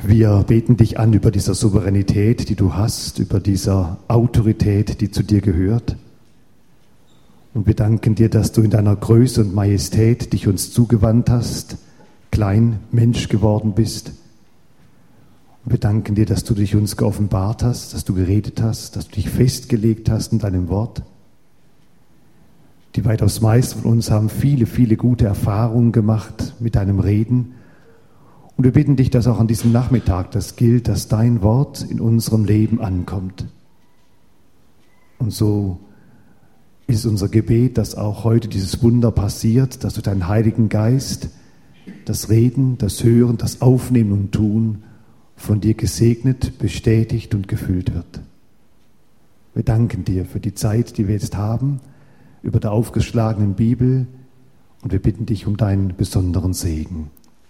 Wir beten dich an über dieser Souveränität, die du hast, über dieser Autorität, die zu dir gehört. Und wir danken dir, dass du in deiner Größe und Majestät dich uns zugewandt hast, klein Mensch geworden bist. Und wir danken dir, dass du dich uns geoffenbart hast, dass du geredet hast, dass du dich festgelegt hast in deinem Wort. Die weitaus meisten von uns haben viele, viele gute Erfahrungen gemacht mit deinem Reden. Und wir bitten dich, dass auch an diesem Nachmittag das gilt, dass dein Wort in unserem Leben ankommt. Und so ist unser Gebet, dass auch heute dieses Wunder passiert, dass durch deinen Heiligen Geist das Reden, das Hören, das Aufnehmen und Tun von dir gesegnet, bestätigt und gefüllt wird. Wir danken dir für die Zeit, die wir jetzt haben, über der aufgeschlagenen Bibel, und wir bitten dich um deinen besonderen Segen.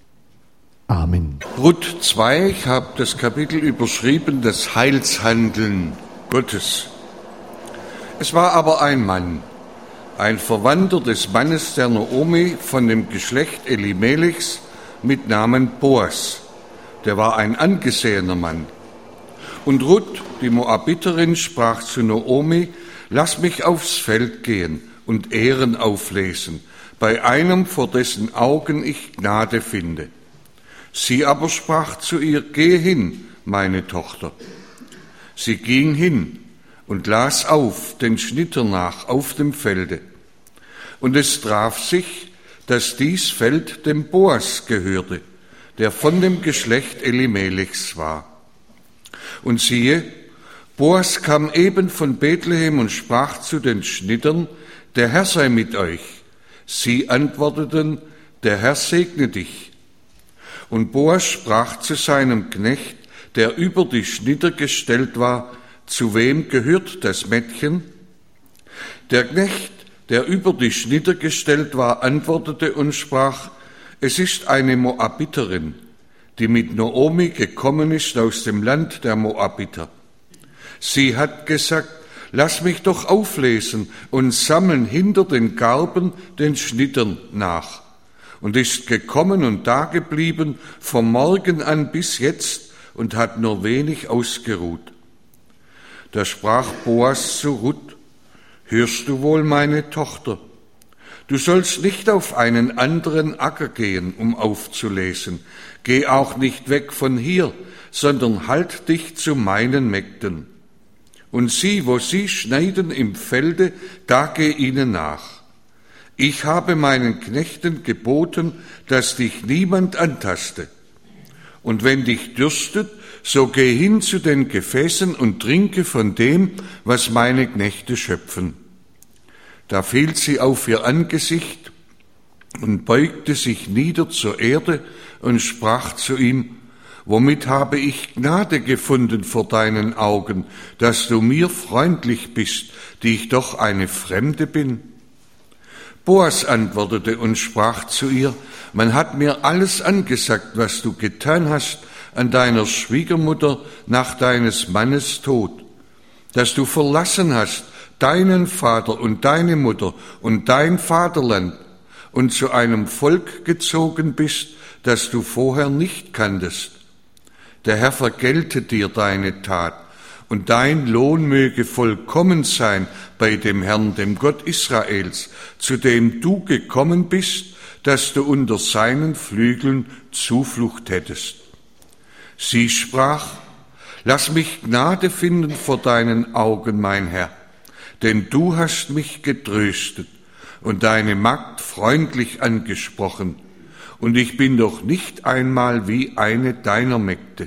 Amen. Ruth 2, ich habe das Kapitel überschrieben, das Heilshandeln Gottes. Es war aber ein Mann, ein Verwandter des Mannes der Naomi von dem Geschlecht Elimelechs mit Namen Boas. Der war ein angesehener Mann. Und Ruth, die Moabiterin, sprach zu Naomi: Lass mich aufs Feld gehen und Ehren auflesen, bei einem, vor dessen Augen ich Gnade finde. Sie aber sprach zu ihr: Geh hin, meine Tochter. Sie ging hin und las auf den Schnitter nach auf dem Felde. Und es traf sich, dass dies Feld dem Boas gehörte, der von dem Geschlecht Elimelechs war. Und siehe, Boas kam eben von Bethlehem und sprach zu den Schnittern: Der Herr sei mit euch. Sie antworteten: Der Herr segne dich. Und Boas sprach zu seinem Knecht, der über die Schnitter gestellt war: Zu wem gehört das Mädchen? Der Knecht, der über die Schnitter gestellt war, antwortete und sprach: Es ist eine Moabiterin, die mit Naomi gekommen ist aus dem Land der Moabiter. Sie hat gesagt: Lass mich doch auflesen und sammeln hinter den Garben den Schnittern nach. Und ist gekommen und dageblieben vom Morgen an bis jetzt und hat nur wenig ausgeruht. Da sprach Boas zu Ruth: Hörst du wohl, meine Tochter? Du sollst nicht auf einen anderen Acker gehen, um aufzulesen. Geh auch nicht weg von hier, sondern halt dich zu meinen Mägden. Und sieh, wo sie schneiden im Felde, da geh ihnen nach. Ich habe meinen Knechten geboten, dass dich niemand antaste. Und wenn dich dürstet, so geh hin zu den Gefäßen und trinke von dem, was meine Knechte schöpfen. Da fiel sie auf ihr Angesicht und beugte sich nieder zur Erde und sprach zu ihm: Womit habe ich Gnade gefunden vor deinen Augen, dass du mir freundlich bist, die ich doch eine Fremde bin? Boas antwortete und sprach zu ihr: Man hat mir alles angesagt, was du getan hast an deiner Schwiegermutter nach deines Mannes Tod, dass du verlassen hast deinen Vater und deine Mutter und dein Vaterland und zu einem Volk gezogen bist, das du vorher nicht kanntest. Der Herr vergelte dir deine Tat, und dein Lohn möge vollkommen sein bei dem Herrn, dem Gott Israels, zu dem du gekommen bist, dass du unter seinen Flügeln Zuflucht hättest. Sie sprach: Lass mich Gnade finden vor deinen Augen, mein Herr, denn du hast mich getröstet und deine Magd freundlich angesprochen, und ich bin doch nicht einmal wie eine deiner Mägde.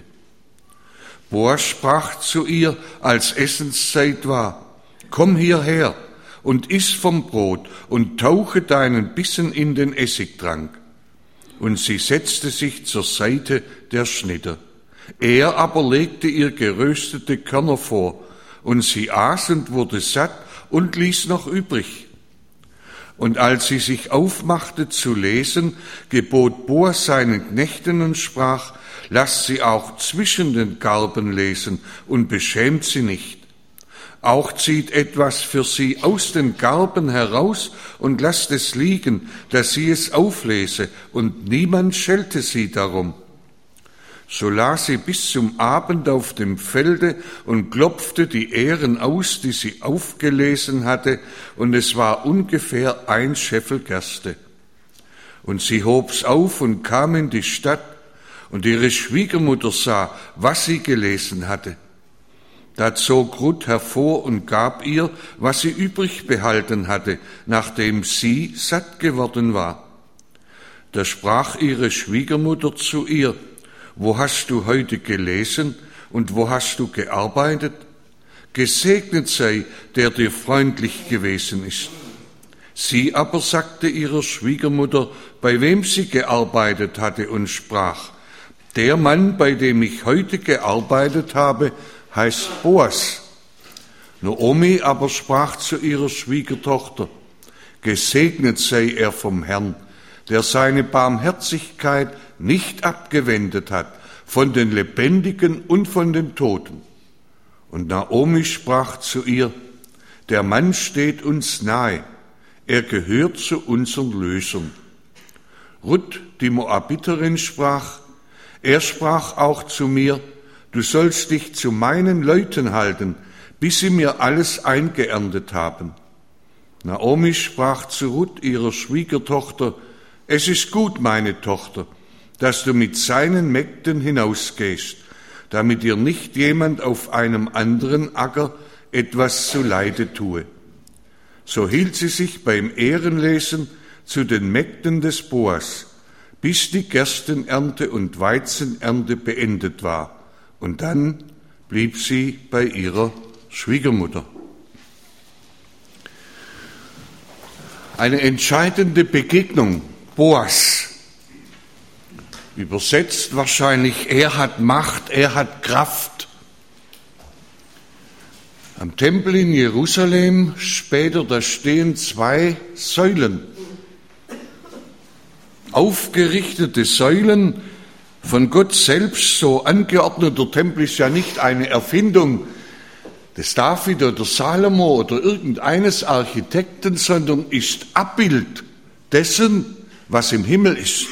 Boas sprach zu ihr, als Essenszeit war: Komm hierher und iss vom Brot und tauche deinen Bissen in den Essigtrank. Und sie setzte sich zur Seite der Schnitter. Er aber legte ihr geröstete Körner vor, und sie aß und wurde satt und ließ noch übrig. Und als sie sich aufmachte zu lesen, gebot Boas seinen Knechten und sprach: Lasst sie auch zwischen den Garben lesen und beschämt sie nicht. Auch zieht etwas für sie aus den Garben heraus und lasst es liegen, dass sie es auflese, und niemand schelte sie darum. So las sie bis zum Abend auf dem Felde und klopfte die Ähren aus, die sie aufgelesen hatte, und es war ungefähr 1 Scheffel Gerste. Und sie hob's auf und kam in die Stadt, und ihre Schwiegermutter sah, was sie gelesen hatte. Da zog Ruth hervor und gab ihr, was sie übrig behalten hatte, nachdem sie satt geworden war. Da sprach ihre Schwiegermutter zu ihr: Wo hast du heute gelesen und wo hast du gearbeitet? Gesegnet sei, der dir freundlich gewesen ist. Sie aber sagte ihrer Schwiegermutter, bei wem sie gearbeitet hatte, und sprach: Der Mann, bei dem ich heute gearbeitet habe, heißt Boas. Naomi aber sprach zu ihrer Schwiegertochter: Gesegnet sei er vom Herrn, der seine Barmherzigkeit nicht abgewendet hat von den Lebendigen und von den Toten. Und Naomi sprach zu ihr: Der Mann steht uns nahe, er gehört zu unseren Lösern. Ruth, die Moabiterin, sprach: Er sprach auch zu mir: Du sollst dich zu meinen Leuten halten, bis sie mir alles eingeerntet haben. Naomi sprach zu Ruth, ihrer Schwiegertochter: Es ist gut, meine Tochter, dass du mit seinen Mägden hinausgehst, damit dir nicht jemand auf einem anderen Acker etwas zuleide tue. So hielt sie sich beim Ehrenlesen zu den Mägden des Boas, bis die Gerstenernte und Weizenernte beendet war, und dann blieb sie bei ihrer Schwiegermutter. Eine entscheidende Begegnung. Boas. Übersetzt wahrscheinlich: Er hat Macht, er hat Kraft. Am Tempel in Jerusalem später, da stehen 2 Säulen. Aufgerichtete Säulen, von Gott selbst so angeordnet. Der Tempel ist ja nicht eine Erfindung des David oder Salomo oder irgendeines Architekten, sondern ist Abbild dessen, was im Himmel ist.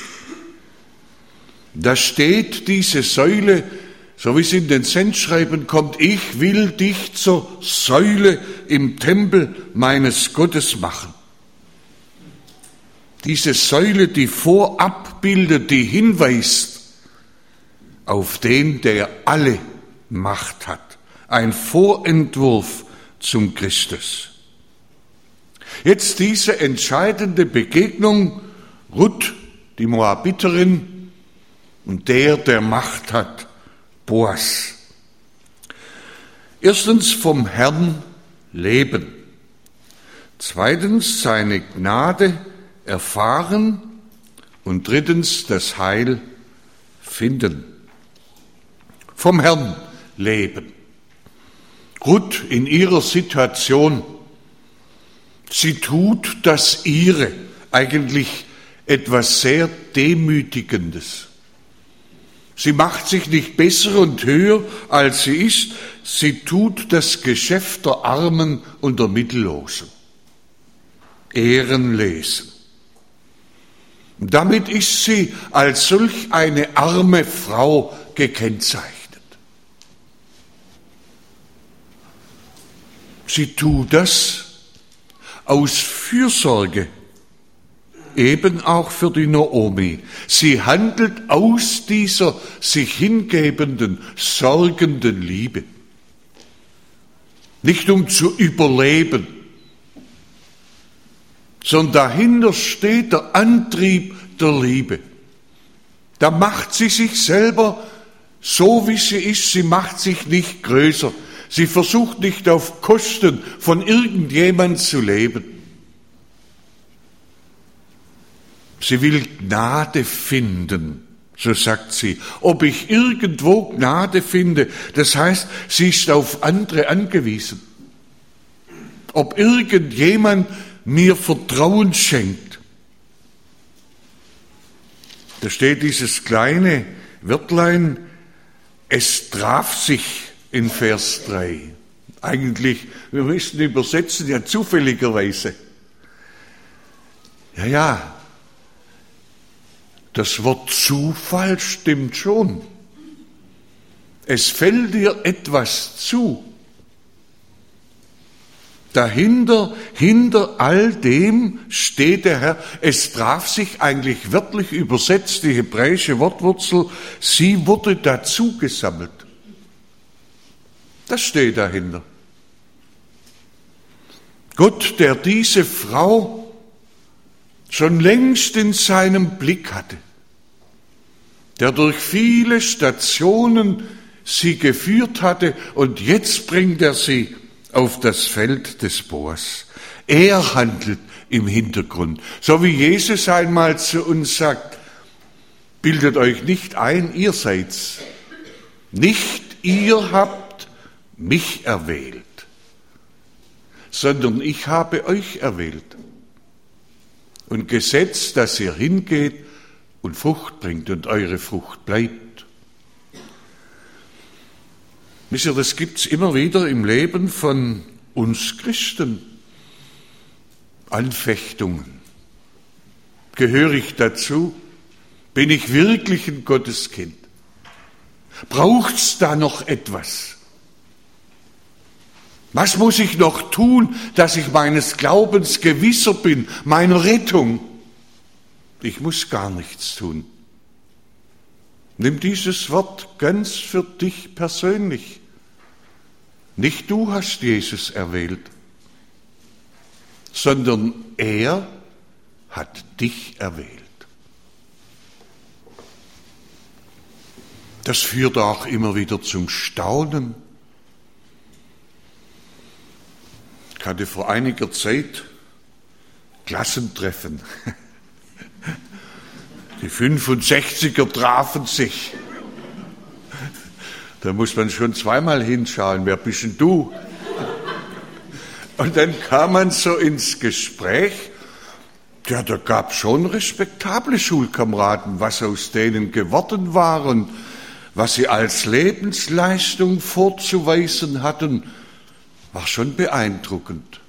Da steht diese Säule, so wie es in den Sendschreiben kommt: Ich will dich zur Säule im Tempel meines Gottes machen. Diese Säule, die vorab bildet, die hinweist auf den, der alle Macht hat. Ein Vorentwurf zum Christus. Jetzt diese entscheidende Begegnung: Ruth, die Moabiterin, und der Macht hat, Boas. Erstens, vom Herrn leben. Zweitens, seine Gnade erfahren. Und drittens, das Heil finden. Vom Herrn leben. Ruth in ihrer Situation, sie tut das Ihre, eigentlich etwas sehr Demütigendes. Sie macht sich nicht besser und höher, als sie ist. Sie tut das Geschäft der Armen und der Mittellosen. Ehrenlesen. Und damit ist sie als solch eine arme Frau gekennzeichnet. Sie tut das aus Fürsorge, eben auch für die Naomi. Sie handelt aus dieser sich hingebenden, sorgenden Liebe. Nicht um zu überleben, sondern dahinter steht der Antrieb der Liebe. Da macht sie sich selber so, wie sie ist. Sie macht sich nicht größer. Sie versucht nicht auf Kosten von irgendjemand zu leben. Sie will Gnade finden, so sagt sie. Ob ich irgendwo Gnade finde, das heißt, sie ist auf andere angewiesen. Ob irgendjemand mir Vertrauen schenkt. Da steht dieses kleine Wörtlein: Es traf sich in Vers 3. Eigentlich, wir müssen übersetzen, ja zufälligerweise. Ja, das Wort Zufall stimmt schon. es fällt dir etwas zu. Dahinter, hinter all dem steht der Herr. Es traf sich eigentlich wörtlich übersetzt, die hebräische Wortwurzel, sie wurde dazu gesammelt. Das steht dahinter. Gott, der diese Frau schon längst in seinem Blick hatte, der durch viele Stationen sie geführt hatte, und jetzt bringt er sie auf das Feld des Boas. Er handelt im Hintergrund. So wie Jesus einmal zu uns sagt, bildet euch nicht ein, ihr seid's. Nicht ihr habt mich erwählt, sondern ich habe euch erwählt und gesetzt, dass ihr hingeht und Frucht bringt und eure Frucht bleibt. Wisst ihr, das gibt's immer wieder im Leben von uns Christen. Anfechtungen. Gehöre ich dazu? Bin ich wirklich ein Gotteskind? Braucht's da noch etwas? Was muss ich noch tun, dass ich meines Glaubens gewisser bin, meiner Rettung? Ich muss gar nichts tun. Nimm dieses Wort ganz für dich persönlich. Nicht du hast Jesus erwählt, sondern er hat dich erwählt. Das führt auch immer wieder zum Staunen. Ich hatte vor einiger Zeit Klassentreffen. Die 65er trafen sich. Da muss man schon zweimal hinschauen, wer bist denn du? Und dann kam man so ins Gespräch, ja, da gab es schon respektable Schulkameraden, was aus denen geworden war und was sie als Lebensleistung vorzuweisen hatten, war schon beeindruckend.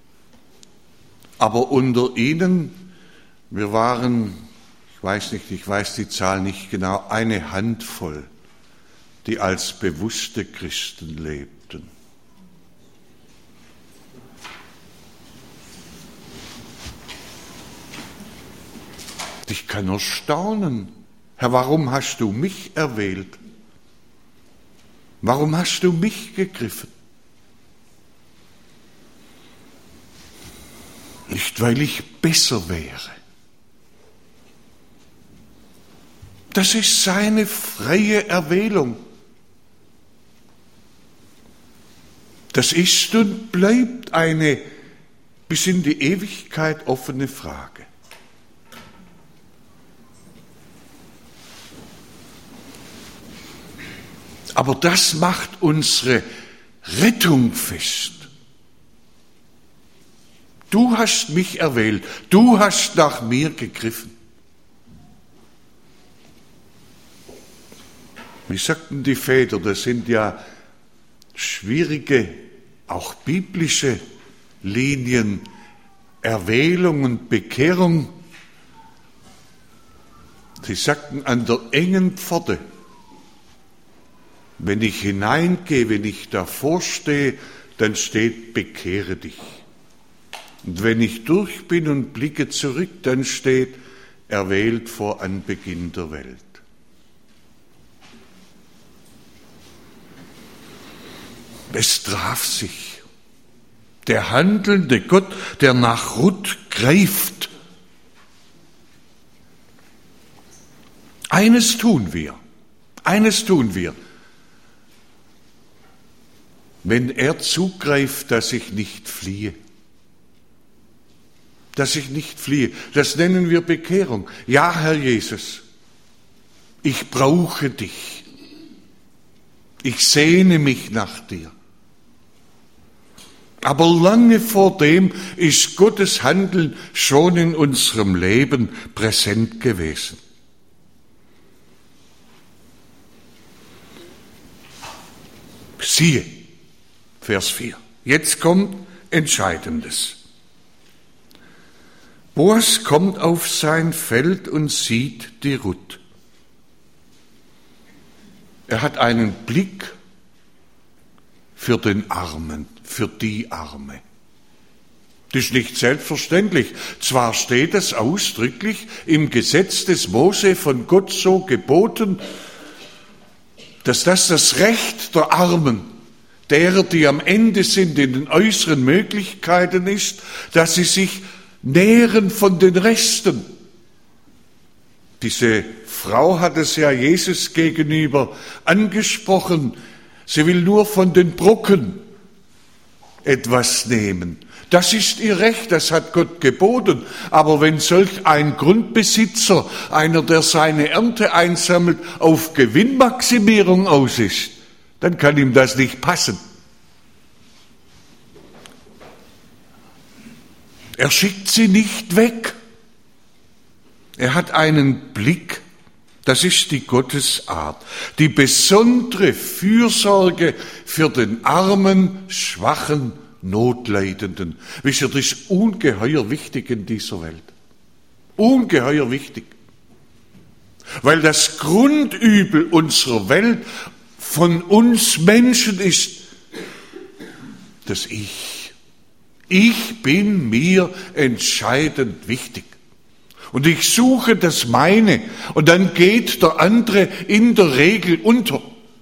Aber unter ihnen, wir waren, ich weiß die Zahl nicht genau, eine Handvoll, die als bewusste Christen lebten. Ich kann nur staunen. Herr, warum hast du mich erwählt? Warum hast du mich gegriffen? Nicht, weil ich besser wäre. Das ist seine freie Erwählung. Das ist und bleibt eine bis in die Ewigkeit offene Frage. Aber das macht unsere Rettung fest. Du hast mich erwählt, du hast nach mir gegriffen. Wie sagten die Väter, das sind ja schwierige, auch biblische Linien, Erwählung und Bekehrung. Sie sagten an der engen Pforte, wenn ich hineingehe, wenn ich davor stehe, dann steht, bekehre dich. Und wenn ich durch bin und blicke zurück, dann steht, erwählt vor Anbeginn der Welt. Es traf sich. Der handelnde Gott, der nach Ruth greift. Eines tun wir. Wenn er zugreift, dass ich nicht fliehe. Das nennen wir Bekehrung. Ja, Herr Jesus, ich brauche dich. Ich sehne mich nach dir. Aber lange vor dem ist Gottes Handeln schon in unserem Leben präsent gewesen. Siehe, Vers 4. Jetzt kommt Entscheidendes. Boas kommt auf sein Feld und sieht die Ruth. Er hat einen Blick für den Armen, für die Arme. Das ist nicht selbstverständlich. Zwar steht es ausdrücklich im Gesetz des Mose von Gott so geboten, dass das Recht der Armen, derer, die am Ende sind in den äußeren Möglichkeiten ist, dass sie sich nähren von den Resten. Diese Frau hat es ja Jesus gegenüber angesprochen. Sie will nur von den Brocken etwas nehmen. Das ist ihr Recht, das hat Gott geboten. Aber wenn solch ein Grundbesitzer, einer, der seine Ernte einsammelt, auf Gewinnmaximierung aus ist, dann kann ihm das nicht passen. Er schickt sie nicht weg. Er hat einen Blick. Das ist die Gottesart. Die besondere Fürsorge für den armen, schwachen, Notleidenden. Wisst ihr, das ist ungeheuer wichtig in dieser Welt. Ungeheuer wichtig. Weil das Grundübel unserer Welt von uns Menschen ist das Ich. Ich bin mir entscheidend wichtig. Und ich suche das meine. Und dann geht der andere in der Regel unter.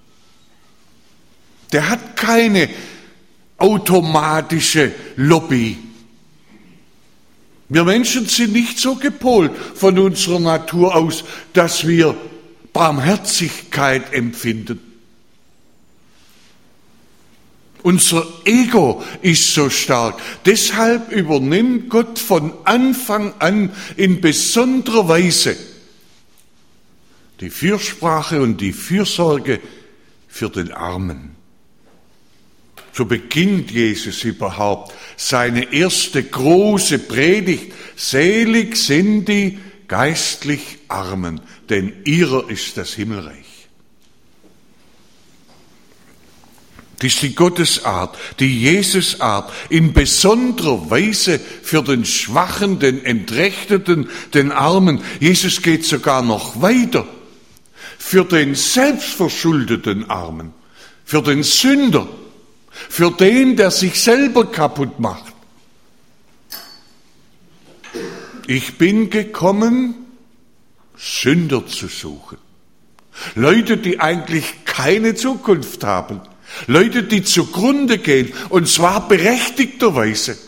Der hat keine automatische Lobby. Wir Menschen sind nicht so gepolt von unserer Natur aus, dass wir Barmherzigkeit empfinden. Unser Ego ist so stark. Deshalb übernimmt Gott von Anfang an in besonderer Weise die Fürsprache und die Fürsorge für den Armen. So beginnt Jesus überhaupt seine erste große Predigt. Selig sind die geistlich Armen, denn ihrer ist das Himmelreich. Das ist die Gottesart, die Jesusart, in besonderer Weise für den Schwachen, den Entrechteten, den Armen. Jesus geht sogar noch weiter. Für den selbstverschuldeten Armen, für den Sünder, für den, der sich selber kaputt macht. Ich bin gekommen, Sünder zu suchen. Leute, die eigentlich keine Zukunft haben. Leute, die zugrunde gehen, und zwar berechtigterweise.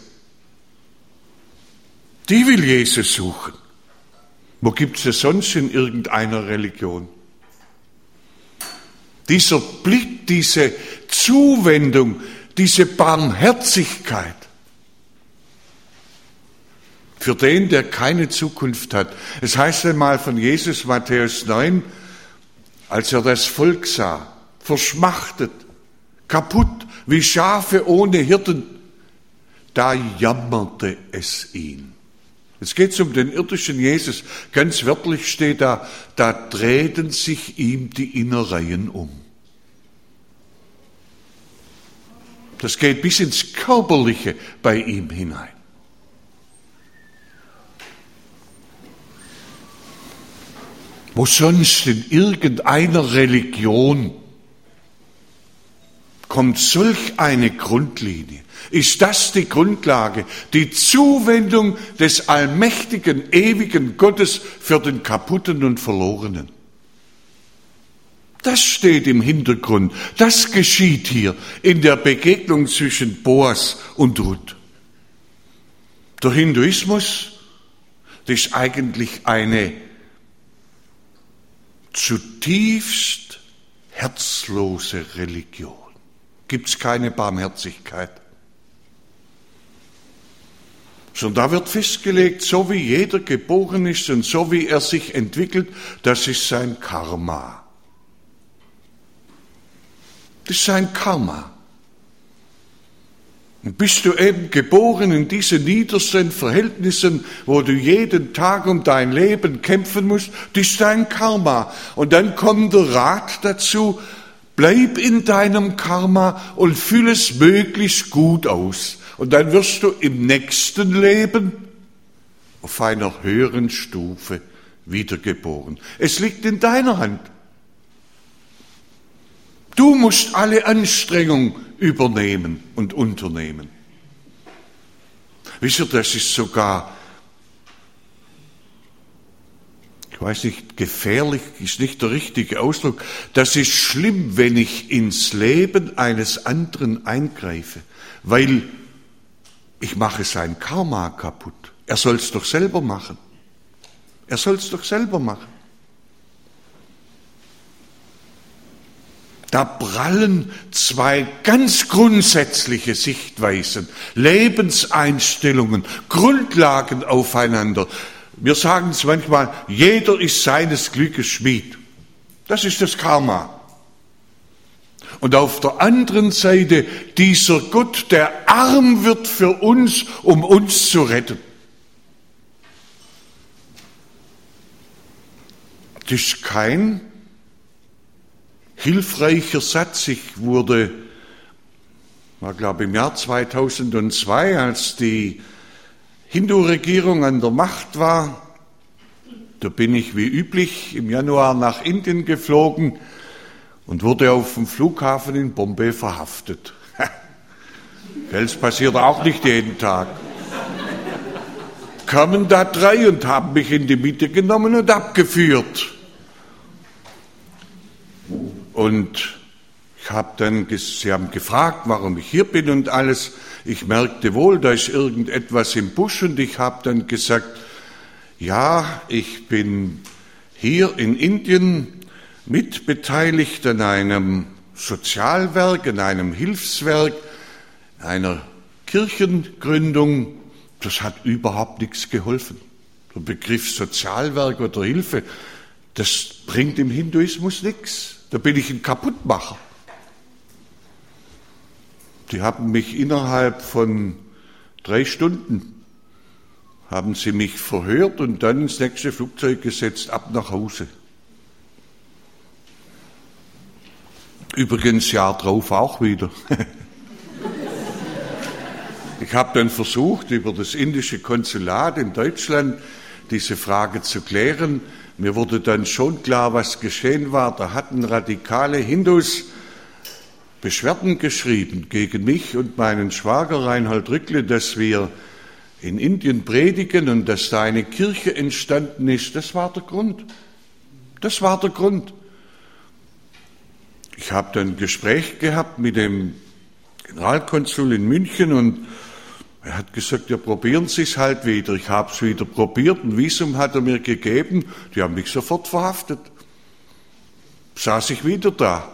Die will Jesus suchen. Wo gibt es das sonst in irgendeiner Religion? Dieser Blick, diese Zuwendung, diese Barmherzigkeit für den, der keine Zukunft hat. Es heißt einmal von Jesus, Matthäus 9, als er das Volk sah, verschmachtet, kaputt, wie Schafe ohne Hirten, da jammerte es ihn. Jetzt geht es um den irdischen Jesus. Ganz wörtlich steht da drehten sich ihm die Innereien um. Das geht bis ins Körperliche bei ihm hinein. Wo sonst in irgendeiner Religion kommt solch eine Grundlinie? Ist das die Grundlage, die Zuwendung des allmächtigen, ewigen Gottes für den Kaputten und Verlorenen? Das steht im Hintergrund. Das geschieht hier in der Begegnung zwischen Boas und Ruth. Der Hinduismus, das ist eigentlich eine zutiefst herzlose Religion. Gibt es keine Barmherzigkeit. Sondern da wird festgelegt, so wie jeder geboren ist und so wie er sich entwickelt, das ist sein Karma. Das ist sein Karma. Und bist du eben geboren in diese niedersten Verhältnissen, wo du jeden Tag um dein Leben kämpfen musst, das ist dein Karma. Und dann kommt der Rat dazu, bleib in deinem Karma und füll es möglichst gut aus. Und dann wirst du im nächsten Leben auf einer höheren Stufe wiedergeboren. Es liegt in deiner Hand. Du musst alle Anstrengung übernehmen und unternehmen. Wisst ihr, das ist sogar, ich weiß nicht, gefährlich ist nicht der richtige Ausdruck. Das ist schlimm, wenn ich ins Leben eines anderen eingreife, weil ich mache sein Karma kaputt. Er soll es doch selber machen. Er soll es doch selber machen. Da prallen zwei ganz grundsätzliche Sichtweisen, Lebenseinstellungen, Grundlagen aufeinander. Wir sagen es manchmal, jeder ist seines Glückes Schmied. Das ist das Karma. Und auf der anderen Seite dieser Gott, der arm wird für uns, um uns zu retten. Das ist kein hilfreicher Satz. Ich war glaube im Jahr 2002, als die Hindu-Regierung an der Macht war, da bin ich wie üblich im Januar nach Indien geflogen und wurde auf dem Flughafen in Bombay verhaftet. Das passiert auch nicht jeden Tag. Kamen da 3 und haben mich in die Mitte genommen und abgeführt. Und sie haben gefragt, warum ich hier bin und alles. Ich merkte wohl, da ist irgendetwas im Busch und ich habe dann gesagt, ja, ich bin hier in Indien mitbeteiligt an einem Sozialwerk, an einem Hilfswerk, einer Kirchengründung. Das hat überhaupt nichts geholfen. Der Begriff Sozialwerk oder Hilfe, das bringt im Hinduismus nichts. Da bin ich ein Kaputtmacher. Die haben mich innerhalb von 3 Stunden, haben sie mich verhört und dann ins nächste Flugzeug gesetzt, ab nach Hause. Übrigens Jahr drauf auch wieder. Ich habe dann versucht, über das indische Konsulat in Deutschland diese Frage zu klären. Mir wurde dann schon klar, was geschehen war. Da hatten radikale Hindus Beschwerden geschrieben gegen mich und meinen Schwager Reinhold Rückle, dass wir in Indien predigen und dass da eine Kirche entstanden ist. Das war der Grund. Das war der Grund. Ich habe dann ein Gespräch gehabt mit dem Generalkonsul in München und er hat gesagt, ja, probieren Sie es halt wieder. Ich habe es wieder probiert, ein Visum hat er mir gegeben, die haben mich sofort verhaftet. Saß ich wieder da.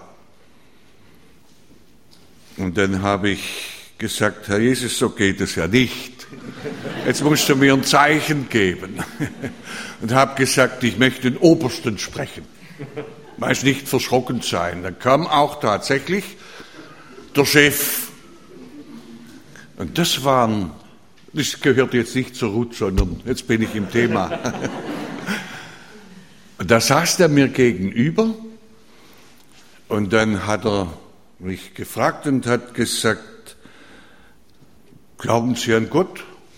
Und dann habe ich gesagt, Herr Jesus, so geht es ja nicht. Jetzt musst du mir ein Zeichen geben. Und habe gesagt, ich möchte den Obersten sprechen. Weiß nicht verschrocken sein. Dann kam auch tatsächlich der Chef. Und das gehört jetzt nicht zur Ruth, sondern jetzt bin ich im Thema. Und da saß er mir gegenüber und dann hat er mich gefragt und hat gesagt, glauben Sie an Gott?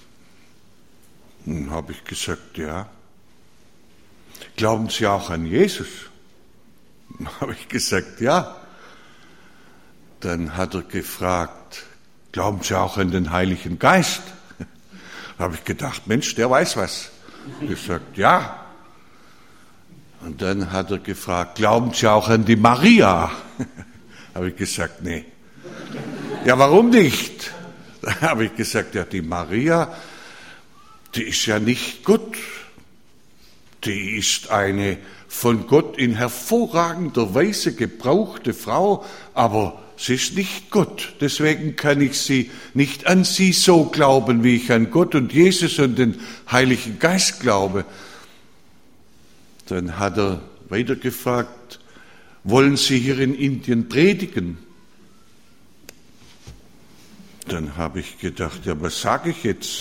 Dann habe ich gesagt, ja. Glauben Sie auch an Jesus? Dann habe ich gesagt, ja. Dann hat er gefragt, glauben Sie auch an den Heiligen Geist? Da habe ich gedacht, Mensch, der weiß was. Ich gesagt, ja. Und dann hat er gefragt, glauben Sie auch an die Maria? Da habe ich gesagt, nee. Ja, warum nicht? Da habe ich gesagt, ja, die Maria, die ist ja nicht Gott. Die ist eine von Gott in hervorragender Weise gebrauchte Frau, aber sie ist nicht Gott. Deswegen kann ich sie nicht an sie so glauben, wie ich an Gott und Jesus und den Heiligen Geist glaube. Dann hat er weiter gefragt, wollen Sie hier in Indien predigen? Dann habe ich gedacht, ja, was sage ich jetzt?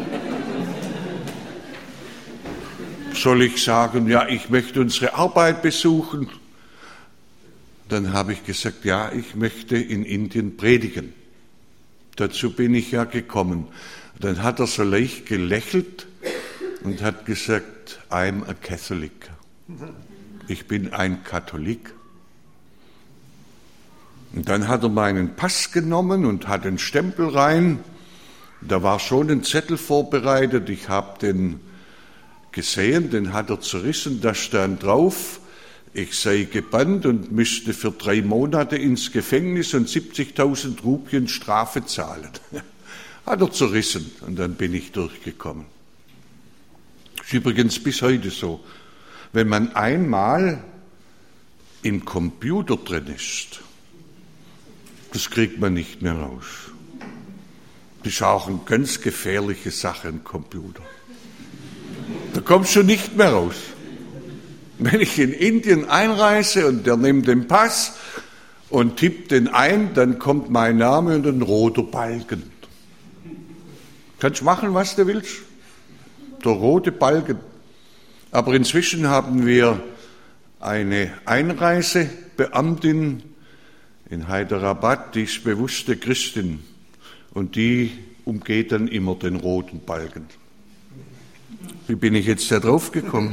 Soll ich sagen, ja, ich möchte unsere Arbeit besuchen? Dann habe ich gesagt, ja, ich möchte in Indien predigen. Dazu bin ich ja gekommen. Dann hat er so leicht gelächelt und hat gesagt, I'm a Catholic. Ich bin ein Katholik. Und dann hat er meinen Pass genommen und hat den Stempel rein. Da war schon ein Zettel vorbereitet. Ich habe den gesehen, den hat er zerrissen. Da stand drauf, ich sei gebannt und müsste für 3 Monate ins Gefängnis und 70.000 Rupien Strafe zahlen. Hat er zerrissen und dann bin ich durchgekommen. Ist übrigens bis heute so. Wenn man einmal im Computer drin ist, das kriegt man nicht mehr raus. Das ist auch eine ganz gefährliche Sache, ein Computer. Da kommst du nicht mehr raus. Wenn ich in Indien einreise und der nimmt den Pass und tippt den ein, dann kommt mein Name und ein roter Balken. Kannst machen, was du willst. Der rote Balken. Aber inzwischen haben wir eine Einreisebeamtin in Hyderabad, die ist bewusste Christin und die umgeht dann immer den roten Balken. Wie bin ich jetzt da drauf gekommen?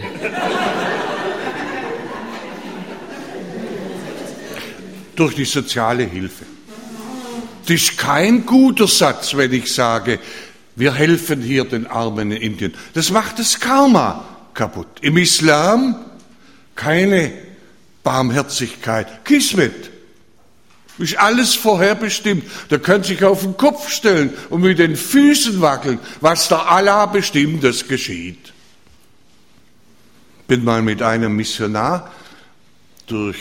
Durch die soziale Hilfe. Das ist kein guter Satz, wenn ich sage, wir helfen hier den Armen in Indien. Das macht das Karma kaputt. Im Islam keine Barmherzigkeit. Kismet. Ist alles vorherbestimmt. Da kann sich auf den Kopf stellen und mit den Füßen wackeln. Was der Allah bestimmt, das geschieht. Bin mal mit einem Missionar durch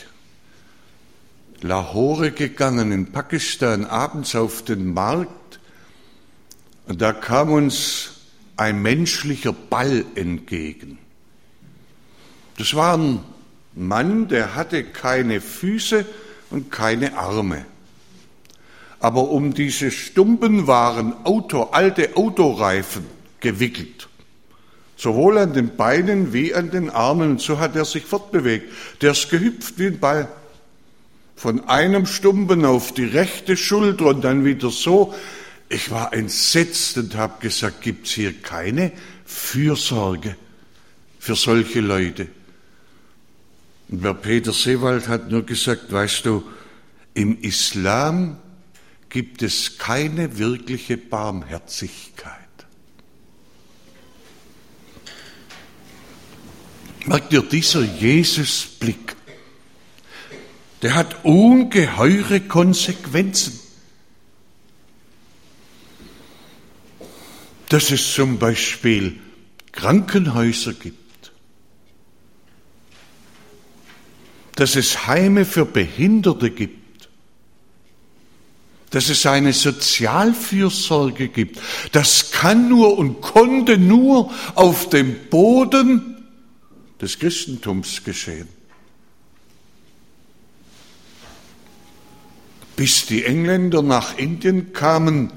Lahore gegangen in Pakistan, abends auf den Markt. Und da kam uns ein menschlicher Ball entgegen. Das war ein Mann, der hatte keine Füße und keine Arme. Aber um diese Stumpen waren alte Autoreifen gewickelt. Sowohl an den Beinen wie an den Armen. Und so hat er sich fortbewegt. Der ist gehüpft wie ein Ball. Von einem Stumpen auf die rechte Schulter und dann wieder so. Ich war entsetzt und habe gesagt, gibt's hier keine Fürsorge für solche Leute? Und der Peter Seewald hat nur gesagt, weißt du, im Islam gibt es keine wirkliche Barmherzigkeit. Merkt ihr, dieser Jesusblick, der hat ungeheure Konsequenzen. Dass es zum Beispiel Krankenhäuser gibt, dass es Heime für Behinderte gibt, dass es eine Sozialfürsorge gibt. Das kann nur und konnte nur auf dem Boden des Christentums geschehen. Bis die Engländer nach Indien kamen,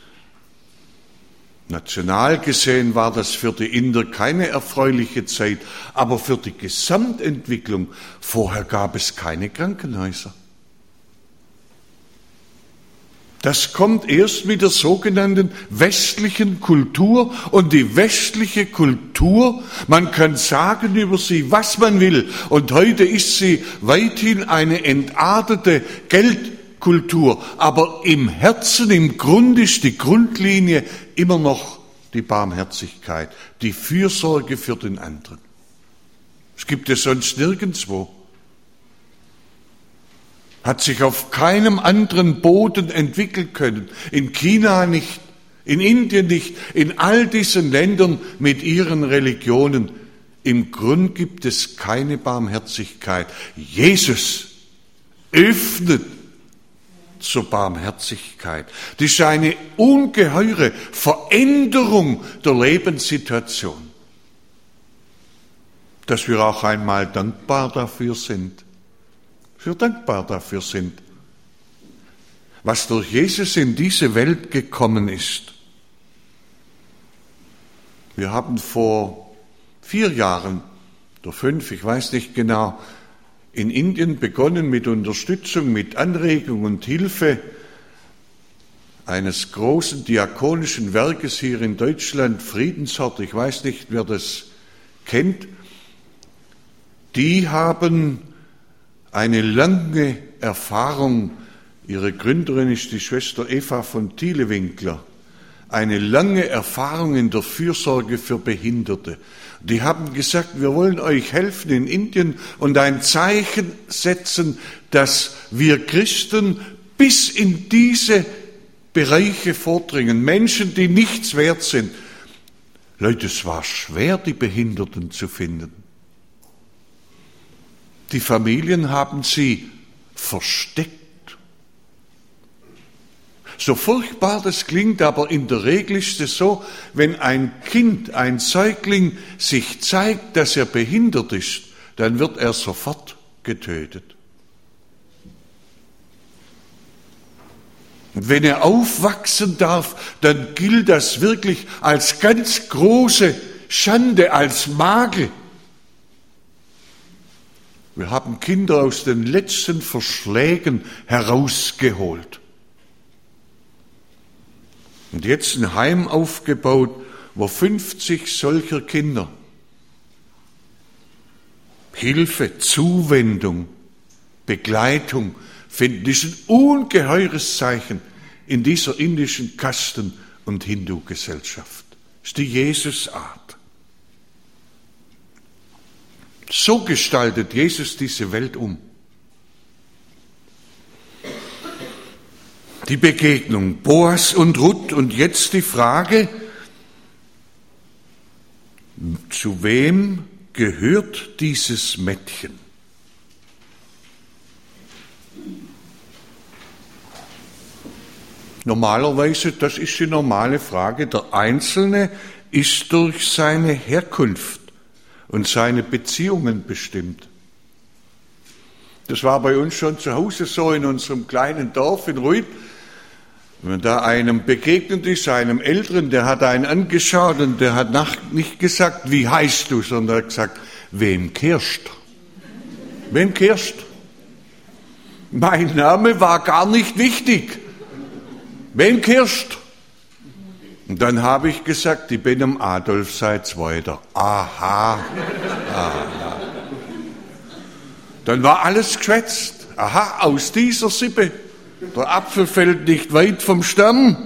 national gesehen war das für die Inder keine erfreuliche Zeit, aber für die Gesamtentwicklung, vorher gab es keine Krankenhäuser. Das kommt erst mit der sogenannten westlichen Kultur und die westliche Kultur, man kann sagen über sie, was man will, und heute ist sie weithin eine entartete Geldkultur, aber im Herzen, im Grund ist die Grundlinie immer noch die Barmherzigkeit, die Fürsorge für den anderen. Das gibt es sonst nirgendwo. Hat sich auf keinem anderen Boden entwickeln können. In China nicht, in Indien nicht, in all diesen Ländern mit ihren Religionen. Im Grund gibt es keine Barmherzigkeit. Jesus öffnet zur Barmherzigkeit. Das ist eine ungeheure Veränderung der Lebenssituation. Dass wir auch einmal dankbar dafür sind. Was durch Jesus in diese Welt gekommen ist. Wir haben vor 4 Jahren oder 5, ich weiß nicht genau, in Indien begonnen mit Unterstützung, mit Anregung und Hilfe eines großen diakonischen Werkes hier in Deutschland, Friedenshort, ich weiß nicht, wer das kennt. Die haben eine lange Erfahrung Ihre Gründerin ist die Schwester Eva von Thielewinkler. Eine lange Erfahrung in der Fürsorge für Behinderte. Die haben gesagt, wir wollen euch helfen in Indien und ein Zeichen setzen, dass wir Christen bis in diese Bereiche vordringen. Menschen, die nichts wert sind. Leute, es war schwer, die Behinderten zu finden. Die Familien haben sie versteckt. So furchtbar das klingt, aber in der Regel ist es so, wenn ein Kind, ein Säugling sich zeigt, dass er behindert ist, dann wird er sofort getötet. Und wenn er aufwachsen darf, dann gilt das wirklich als ganz große Schande, als Makel. Wir haben Kinder aus den letzten Verschlägen herausgeholt. Und jetzt ein Heim aufgebaut, wo 50 solcher Kinder Hilfe, Zuwendung, Begleitung finden. Das ist ein ungeheures Zeichen in dieser indischen Kasten- und Hindu-Gesellschaft. Das ist die Jesusart. So gestaltet Jesus diese Welt um. Die Begegnung Boas und Ruth und jetzt die Frage, zu wem gehört dieses Mädchen? Normalerweise, das ist die normale Frage, der Einzelne ist durch seine Herkunft und seine Beziehungen bestimmt. Das war bei uns schon zu Hause so in unserem kleinen Dorf in Ruid. Wenn da einem begegnet ist, einem Älteren, der hat einen angeschaut und der hat nicht gesagt, wie heißt du, sondern hat gesagt, wem kehrst? Wem kehrst? Mein Name war gar nicht wichtig. Wem kehrst? Und dann habe ich gesagt, ich bin am Adolf seit Zweiter. Aha. Dann war alles geschwätzt. Aha, aus dieser Sippe. Der Apfel fällt nicht weit vom Stamm.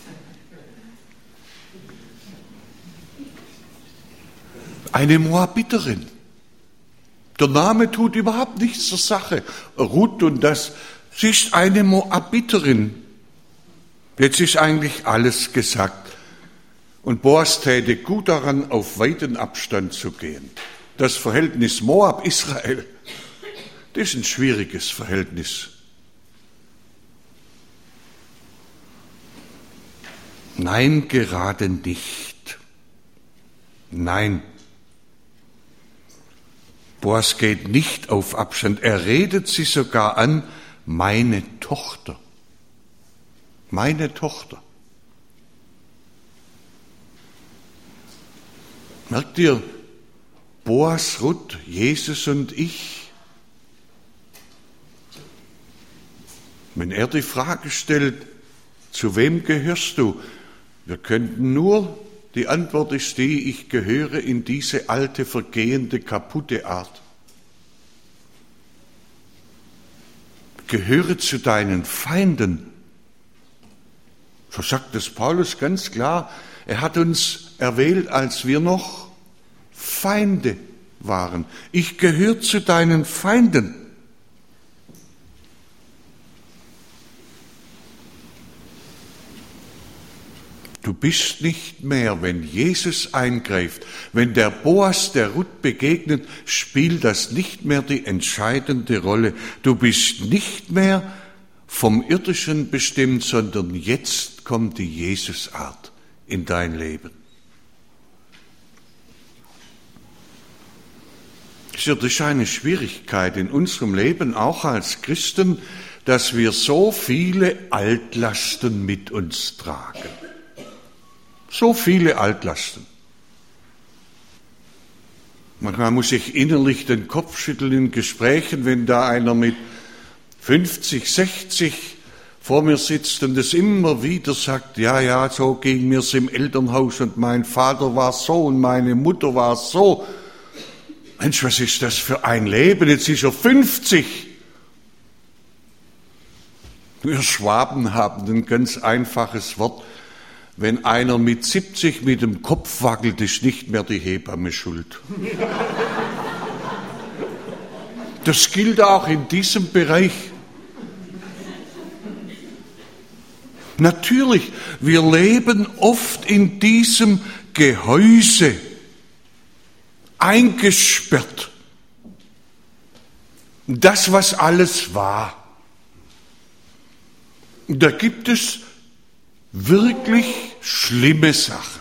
Eine Moabiterin. Der Name tut überhaupt nichts zur Sache. Ruth und das, sie ist eine Moabiterin. Jetzt ist eigentlich alles gesagt. Und Boas täte gut daran, auf weiten Abstand zu gehen. Das Verhältnis Moab-Israel, das ist ein schwieriges Verhältnis. Nein, gerade nicht. Nein. Boas geht nicht auf Abstand. Er redet sie sogar an, meine Tochter. Meine Tochter. Merkt ihr, Boas, Ruth, Jesus und ich, wenn er die Frage stellt, zu wem gehörst du? Wir könnten nur, die Antwort ist die, ich gehöre in diese alte, vergehende, kaputte Art. Gehöre zu deinen Feinden. So sagt es Paulus ganz klar. Er hat uns erwählt, als wir noch Feinde waren. Ich gehöre zu deinen Feinden. Du bist nicht mehr, wenn Jesus eingreift, wenn der Boas der Ruth begegnet, spielt das nicht mehr die entscheidende Rolle. Du bist nicht mehr vom Irdischen bestimmt, sondern jetzt kommt die Jesusart in dein Leben. Das ist eine Schwierigkeit in unserem Leben, auch als Christen, dass wir so viele Altlasten mit uns tragen. So viele Altlasten. Manchmal muss ich innerlich den Kopf schütteln in Gesprächen, wenn da einer mit 50, 60 vor mir sitzt und es immer wieder sagt, ja, so ging mir's im Elternhaus und mein Vater war so und meine Mutter war so. Mensch, was ist das für ein Leben? Jetzt ist er 50. Wir Schwaben haben ein ganz einfaches Wort. Wenn einer mit 70 mit dem Kopf wackelt, ist nicht mehr die Hebamme schuld. Das gilt auch in diesem Bereich. Natürlich, wir leben oft in diesem Gehäuse, eingesperrt. Das, was alles war. Da gibt es wirklich schlimme Sachen.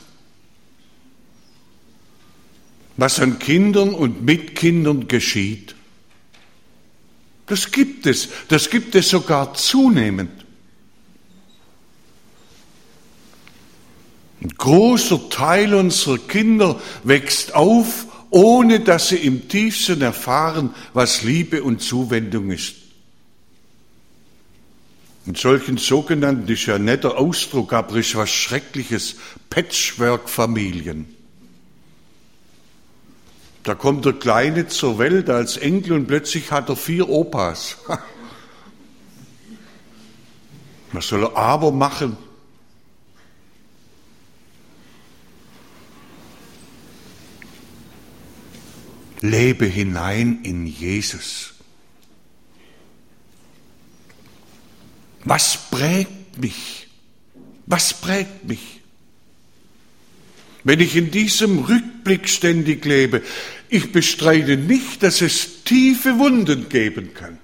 Was an Kindern und mit Kindern geschieht. Das gibt es sogar zunehmend. Ein großer Teil unserer Kinder wächst auf, ohne dass sie im tiefsten erfahren, was Liebe und Zuwendung ist. In solchen sogenannten, das ist ja ein netter Ausdruck, aber ist was Schreckliches, Patchwork-Familien. Da kommt der Kleine zur Welt als Enkel und plötzlich hat er 4 Opas. Was soll er aber machen? Lebe hinein in Jesus. Was prägt mich? Was prägt mich? Wenn ich in diesem Rückblick ständig lebe, ich bestreite nicht, dass es tiefe Wunden geben kann.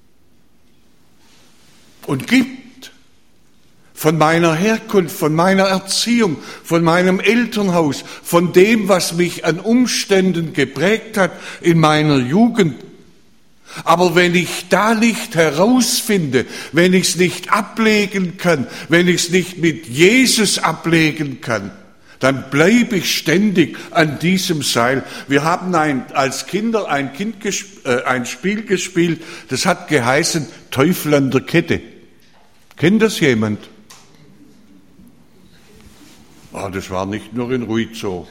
Und gibt. Von meiner Herkunft, von meiner Erziehung, von meinem Elternhaus, von dem, was mich an Umständen geprägt hat in meiner Jugend. Aber wenn ich da nicht herausfinde, wenn ich es nicht ablegen kann, wenn ich es nicht mit Jesus ablegen kann, dann bleibe ich ständig an diesem Seil. Wir haben als Kinder ein Spiel gespielt, das hat geheißen Teufel an der Kette. Kennt das jemand? Oh, das war nicht nur in Ruid so.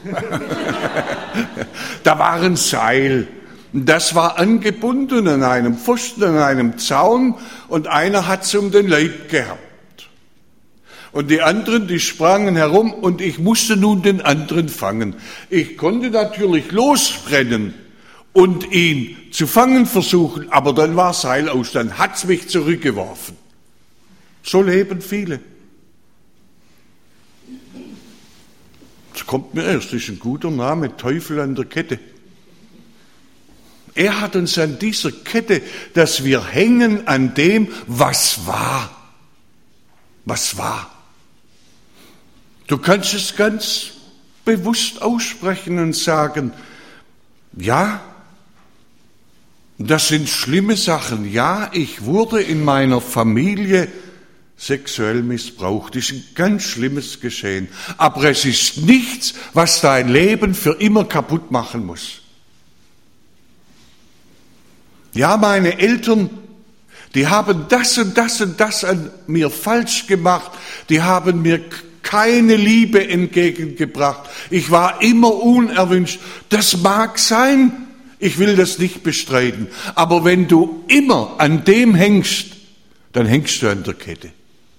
Da war ein Seil. Das war angebunden an einem Pfosten, an einem Zaun und einer hat es um den Leib gehabt. Und die anderen, die sprangen herum und ich musste nun den anderen fangen. Ich konnte natürlich losrennen und ihn zu fangen versuchen, aber dann war Seil aus, dann hat es mich zurückgeworfen. So leben viele. Das kommt mir erst, das ist ein guter Name, Teufel an der Kette. Er hat uns an dieser Kette, dass wir hängen an dem, was war. Was war. Du kannst es ganz bewusst aussprechen und sagen, ja, das sind schlimme Sachen. Ja, ich wurde in meiner Familie sexuell missbraucht. Das ist ein ganz schlimmes Geschehen. Aber es ist nichts, was dein Leben für immer kaputt machen muss. Ja, meine Eltern, die haben das und das und das an mir falsch gemacht. Die haben mir keine Liebe entgegengebracht. Ich war immer unerwünscht. Das mag sein. Ich will das nicht bestreiten. Aber wenn du immer an dem hängst, dann hängst du an der Kette.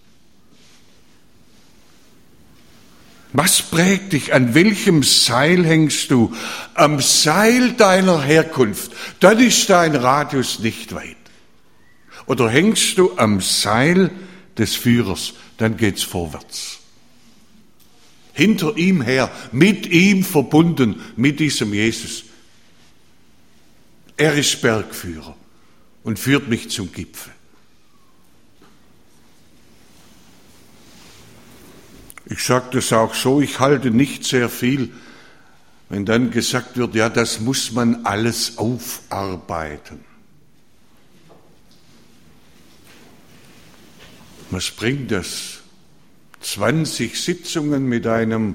Was prägt dich? An welchem Seil hängst du? Am Seil deiner Herkunft. Dann ist dein Radius nicht weit. Oder hängst du am Seil des Führers? Dann geht's vorwärts. Hinter ihm her, mit ihm verbunden, mit diesem Jesus. Er ist Bergführer und führt mich zum Gipfel. Ich sage das auch so, ich halte nicht sehr viel, wenn dann gesagt wird, ja, das muss man alles aufarbeiten. Was bringt das? 20 Sitzungen mit einem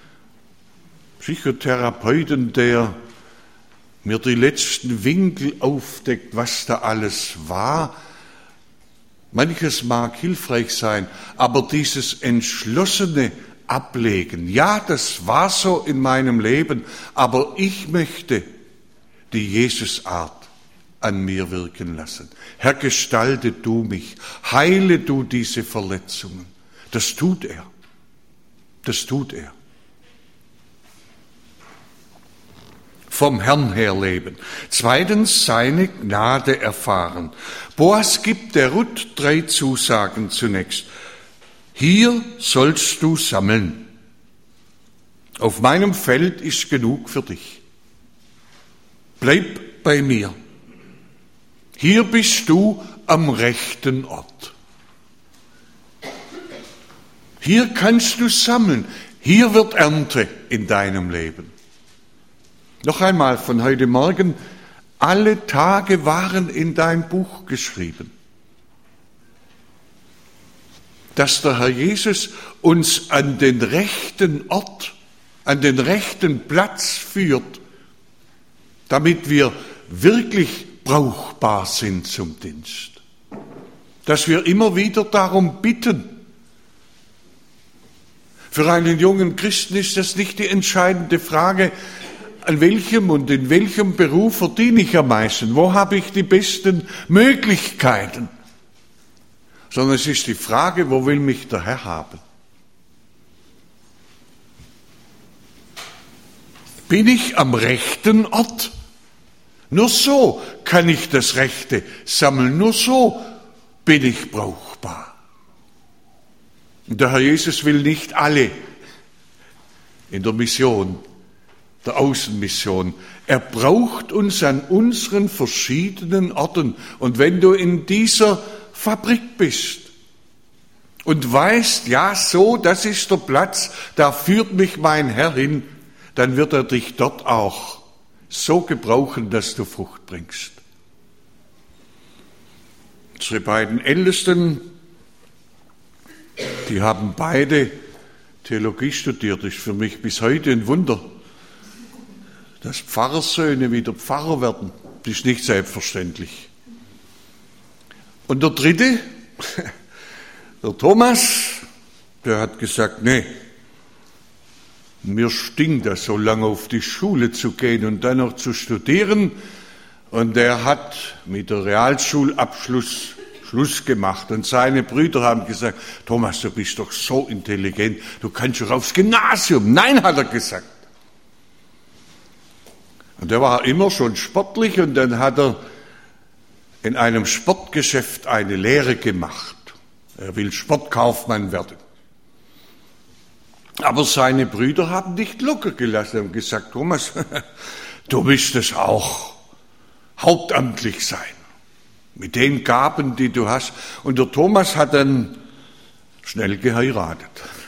Psychotherapeuten, der mir die letzten Winkel aufdeckt, was da alles war. Manches mag hilfreich sein, aber dieses entschlossene Ablegen, ja, das war so in meinem Leben, aber ich möchte die Jesusart an mir wirken lassen. Herr, gestalte du mich, heile du diese Verletzungen. Das tut er. Das tut er. Vom Herrn her leben. Zweitens, seine Gnade erfahren. Boas gibt der Ruth 3 Zusagen zunächst. Hier sollst du sammeln. Auf meinem Feld ist genug für dich. Bleib bei mir. Hier bist du am rechten Ort. Hier kannst du sammeln. Hier wird Ernte in deinem Leben. Noch einmal von heute Morgen. Alle Tage waren in dein Buch geschrieben. Dass der Herr Jesus uns an den rechten Ort, an den rechten Platz führt, damit wir wirklich brauchbar sind zum Dienst. Dass wir immer wieder darum bitten. Für einen jungen Christen ist das nicht die entscheidende Frage, an welchem und in welchem Beruf verdiene ich am meisten, wo habe ich die besten Möglichkeiten, sondern es ist die Frage, wo will mich der Herr haben? Bin ich am rechten Ort? Nur so kann ich das Rechte sammeln, nur so bin ich brauchbar. Und der Herr Jesus will nicht alle in der Mission, der Außenmission. Er braucht uns an unseren verschiedenen Orten. Und wenn du in dieser Fabrik bist und weißt, ja, so, das ist der Platz, da führt mich mein Herr hin, dann wird er dich dort auch so gebrauchen, dass du Frucht bringst. Unsere beiden Ältesten, die haben beide Theologie studiert. Das ist für mich bis heute ein Wunder, dass Pfarrersöhne wieder Pfarrer werden. Das ist nicht selbstverständlich. Und der dritte, der Thomas, der hat gesagt, nee, mir stinkt das, so lange auf die Schule zu gehen und dann noch zu studieren. Und er hat mit der Realschulabschluss Schluss gemacht. Und seine Brüder haben gesagt, Thomas, du bist doch so intelligent, du kannst doch aufs Gymnasium. Nein, hat er gesagt. Und er war immer schon sportlich und dann hat er in einem Sportgeschäft eine Lehre gemacht. Er will Sportkaufmann werden. Aber seine Brüder haben nicht locker gelassen und gesagt, Thomas, du willst es auch hauptamtlich sein. Mit den Gaben, die du hast. Und der Thomas hat dann schnell geheiratet.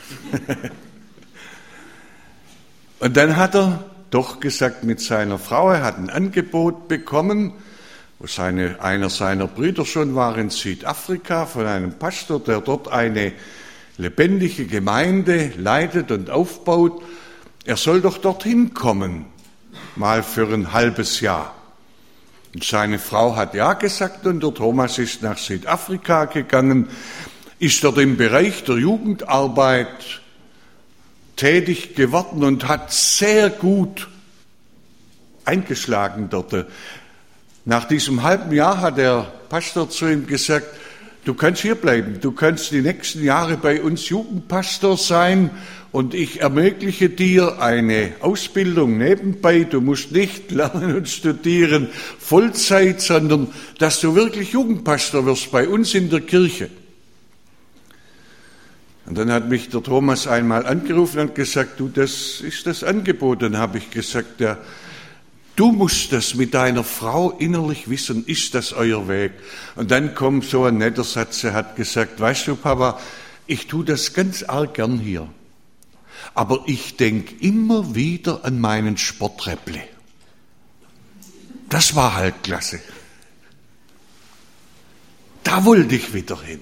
Und dann hat er doch gesagt mit seiner Frau, er hat ein Angebot bekommen, wo einer seiner Brüder schon war in Südafrika, von einem Pastor, der dort eine lebendige Gemeinde leitet und aufbaut. Er soll doch dorthin kommen, mal für ein halbes Jahr. Und seine Frau hat ja gesagt und der Thomas ist nach Südafrika gegangen, ist dort im Bereich der Jugendarbeit tätig geworden und hat sehr gut eingeschlagen dort. Nach diesem halben Jahr hat der Pastor zu ihm gesagt, du kannst hier bleiben, du kannst die nächsten Jahre bei uns Jugendpastor sein und ich ermögliche dir eine Ausbildung nebenbei. Du musst nicht lernen und studieren Vollzeit, sondern dass du wirklich Jugendpastor wirst bei uns in der Kirche. Und dann hat mich der Thomas einmal angerufen und gesagt, du, das ist das Angebot. Dann habe ich gesagt, ja, du musst das mit deiner Frau innerlich wissen, ist das euer Weg? Und dann kommt so ein netter Satz, er hat gesagt, weißt du, Papa, ich tue das ganz arg gern hier. Aber ich denke immer wieder an meinen Sporträpple. Das war halt klasse. Da wollte ich wieder hin.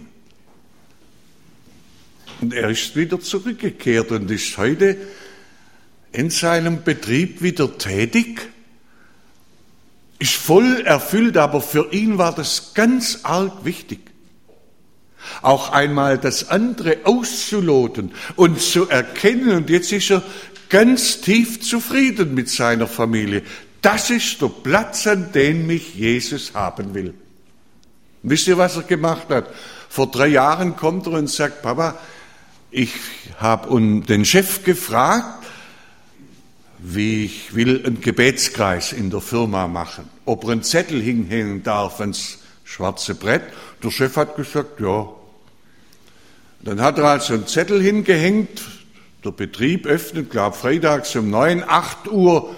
Und er ist wieder zurückgekehrt und ist heute in seinem Betrieb wieder tätig. Ist voll erfüllt, aber für ihn war das ganz arg wichtig. Auch einmal das andere auszuloten und zu erkennen. Und jetzt ist er ganz tief zufrieden mit seiner Familie. Das ist der Platz, an den mich Jesus haben will. Und wisst ihr, was er gemacht hat? Vor 3 Jahren kommt er und sagt, Papa, ich habe den Chef gefragt, wie ich will einen Gebetskreis in der Firma machen, ob er einen Zettel hinhängen darf ans schwarze Brett. Der Chef hat gesagt, ja. Dann hat er also einen Zettel hingehängt, der Betrieb öffnet, glaube freitags um 9, 8 Uhr,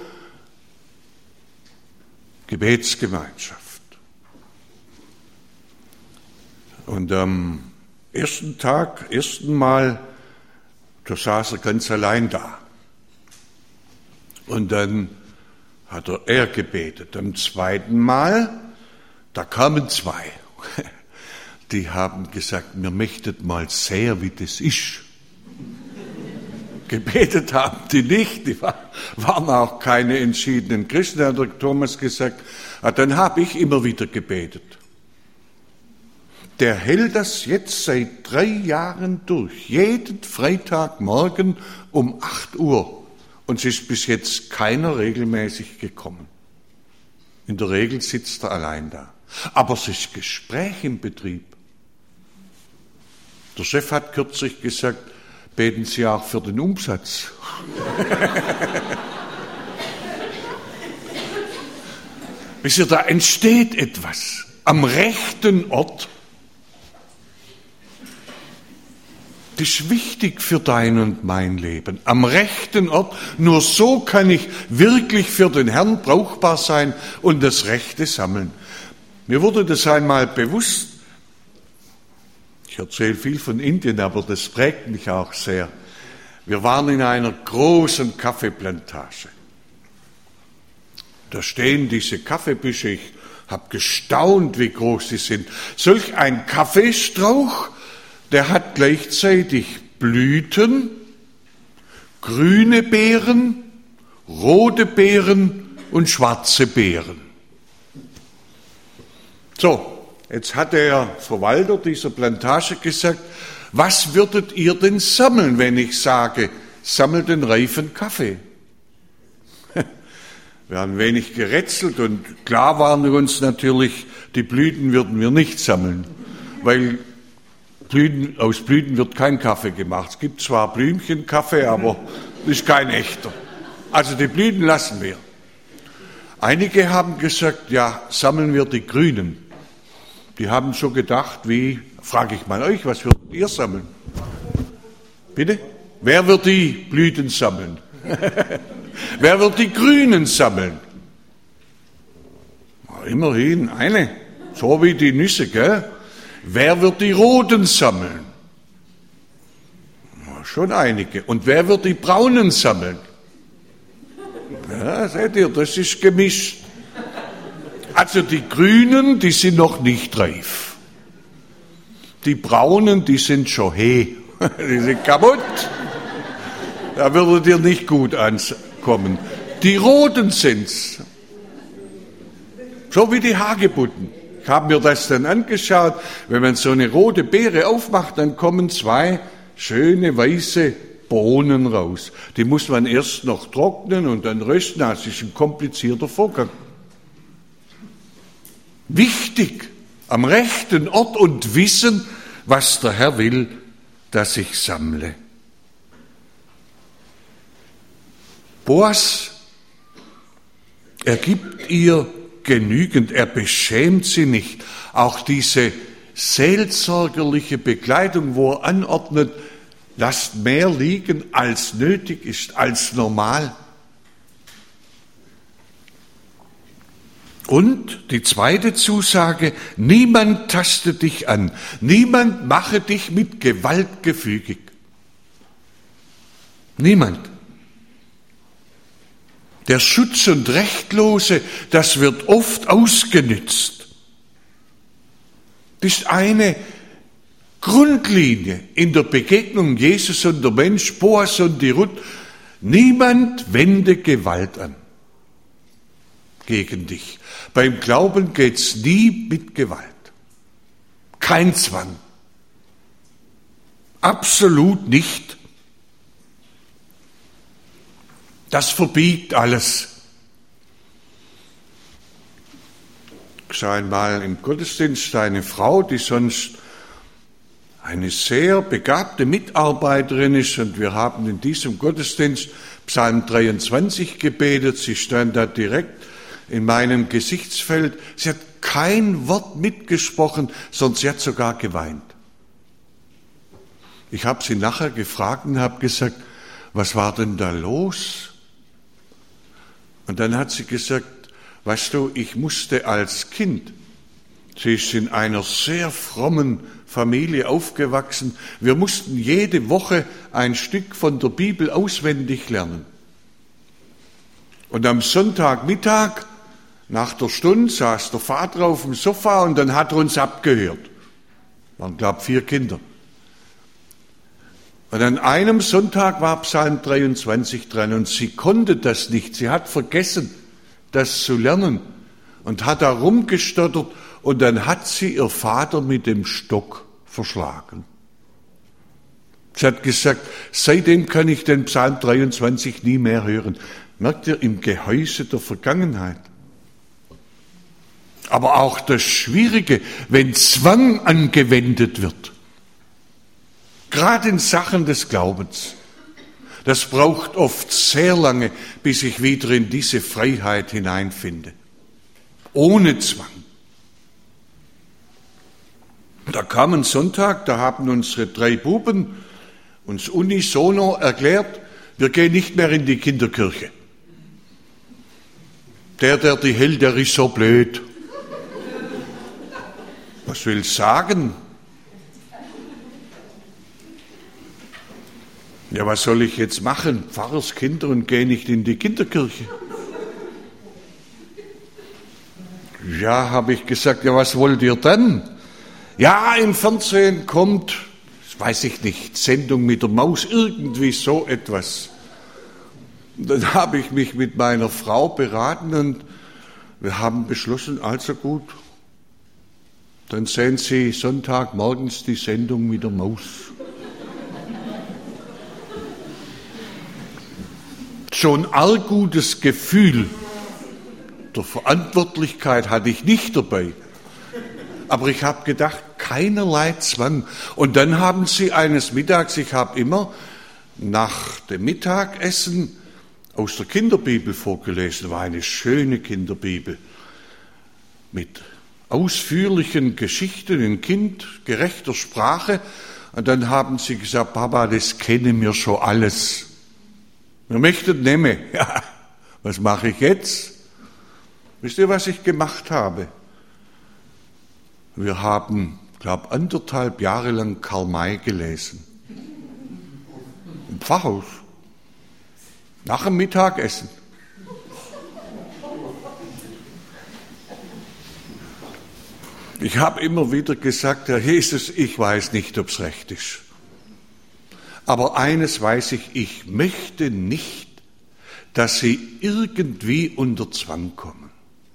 Gebetsgemeinschaft. Und am ersten Mal, da saß er ganz allein da. Und dann hat er gebetet. Am zweiten Mal, da kamen 2. Die haben gesagt, wir möchten mal sehen, wie das ist. Gebetet haben die nicht, die waren auch keine entschiedenen Christen. Da hat der Thomas gesagt, dann habe ich immer wieder gebetet. Der hält das jetzt seit 3 Jahren durch, jeden Freitagmorgen um 8 Uhr. Und es ist bis jetzt keiner regelmäßig gekommen. In der Regel sitzt er allein da. Aber es ist Gespräch im Betrieb. Der Chef hat kürzlich gesagt, beten Sie auch für den Umsatz. Wisst ihr, da entsteht etwas am rechten Ort. Das ist wichtig für dein und mein Leben. Am rechten Ort. Nur so kann ich wirklich für den Herrn brauchbar sein und das Rechte sammeln. Mir wurde das einmal bewusst. Ich erzähle viel von Indien, aber das prägt mich auch sehr. Wir waren in einer großen Kaffeeplantage. Da stehen diese Kaffeebüsche. Ich habe gestaunt, wie groß sie sind. Solch ein Kaffeestrauch, der hat gleichzeitig Blüten, grüne Beeren, rote Beeren und schwarze Beeren. So, jetzt hat der Verwalter dieser Plantage gesagt, was würdet ihr denn sammeln, wenn ich sage, sammelt den reifen Kaffee? Wir haben ein wenig gerätselt und klar waren wir uns natürlich, die Blüten würden wir nicht sammeln, weil aus Blüten wird kein Kaffee gemacht. Es gibt zwar Blümchenkaffee, aber das ist kein echter. Also die Blüten lassen wir. Einige haben gesagt, ja, sammeln wir die Grünen. Die haben so gedacht, frage ich mal euch, was würdet ihr sammeln? Bitte? Wer wird die Blüten sammeln? Wer wird die Grünen sammeln? Immerhin eine, so wie die Nüsse, gell? Wer wird die Roten sammeln? Schon einige. Und wer wird die Braunen sammeln? Ja, seht ihr, das ist gemischt. Also die Grünen, die sind noch nicht reif. Die Braunen, die sind schon die sind kaputt. Da würdet ihr nicht gut ankommen. Die Roten sind's. So wie die Hagebutten. Ich habe mir das dann angeschaut. Wenn man so eine rote Beere aufmacht, dann kommen 2 schöne weiße Bohnen raus. Die muss man erst noch trocknen und dann rösten. Das ist ein komplizierter Vorgang. Wichtig, am rechten Ort und wissen, was der Herr will, dass ich sammle. Boas, er gibt ihr genügend, er beschämt sie nicht. Auch diese seelsorgerliche Begleitung, wo er anordnet, lasst mehr liegen, als nötig ist, als normal. Und die zweite Zusage, niemand taste dich an, niemand mache dich mit Gewalt gefügig. Niemand. Der Schutz und Rechtlose, das wird oft ausgenützt. Das ist eine Grundlinie in der Begegnung Jesus und der Mensch, Boas und die Ruth. Niemand wende Gewalt an gegen dich. Beim Glauben geht's nie mit Gewalt. Kein Zwang. Absolut nicht. Das verbiegt alles. Ich sah einmal im Gottesdienst eine Frau, die sonst eine sehr begabte Mitarbeiterin ist, und wir haben in diesem Gottesdienst Psalm 23 gebetet. Sie stand da direkt in meinem Gesichtsfeld. Sie hat kein Wort mitgesprochen, sondern sie hat sogar geweint. Ich habe sie nachher gefragt und habe gesagt, was war denn da los? Und dann hat sie gesagt, weißt du, ich musste als Kind, sie ist in einer sehr frommen Familie aufgewachsen, wir mussten jede Woche ein Stück von der Bibel auswendig lernen. Und am Sonntagmittag, nach der Stunde, saß der Vater auf dem Sofa und dann hat er uns abgehört. Waren, glaube ich, 4 Kinder. Und an einem Sonntag war Psalm 23 dran und sie konnte das nicht. Sie hat vergessen, das zu lernen und hat da rumgestottert und dann hat sie ihr Vater mit dem Stock verschlagen. Sie hat gesagt, seitdem kann ich den Psalm 23 nie mehr hören. Merkt ihr, im Gehäuse der Vergangenheit. Aber auch das Schwierige, wenn Zwang angewendet wird. Gerade in Sachen des Glaubens. Das braucht oft sehr lange, bis ich wieder in diese Freiheit hineinfinde. Ohne Zwang. Da kam ein Sonntag, da haben unsere 3 Buben uns unisono erklärt, wir gehen nicht mehr in die Kinderkirche. Der die hält, der ist so blöd. Was will ich sagen? Ja, was soll ich jetzt machen? Pfarrerskinder und gehe nicht in die Kinderkirche. Ja, habe ich gesagt, ja, was wollt ihr dann? Ja, im Fernsehen kommt, das weiß ich nicht, Sendung mit der Maus, irgendwie so etwas. Und dann habe ich mich mit meiner Frau beraten und wir haben beschlossen, also gut, dann sehen Sie Sonntagmorgens die Sendung mit der Maus. So ein allgutes Gefühl der Verantwortlichkeit hatte ich nicht dabei. Aber ich habe gedacht, keinerlei Zwang. Und dann haben sie eines Mittags, ich habe immer nach dem Mittagessen aus der Kinderbibel vorgelesen. War eine schöne Kinderbibel mit ausführlichen Geschichten in kindgerechter Sprache. Und dann haben sie gesagt, Papa, das kennen wir schon alles. Wir möchten nehmen. Ja, was mache ich jetzt? Wisst ihr, was ich gemacht habe? Wir haben, glaube ich, 1,5 Jahre lang Karl May gelesen. Im Pfarrhaus. Nach dem Mittagessen. Ich habe immer wieder gesagt, Herr Jesus, ich weiß nicht, ob es recht ist. Aber eines weiß ich, ich möchte nicht, dass Sie irgendwie unter Zwang kommen.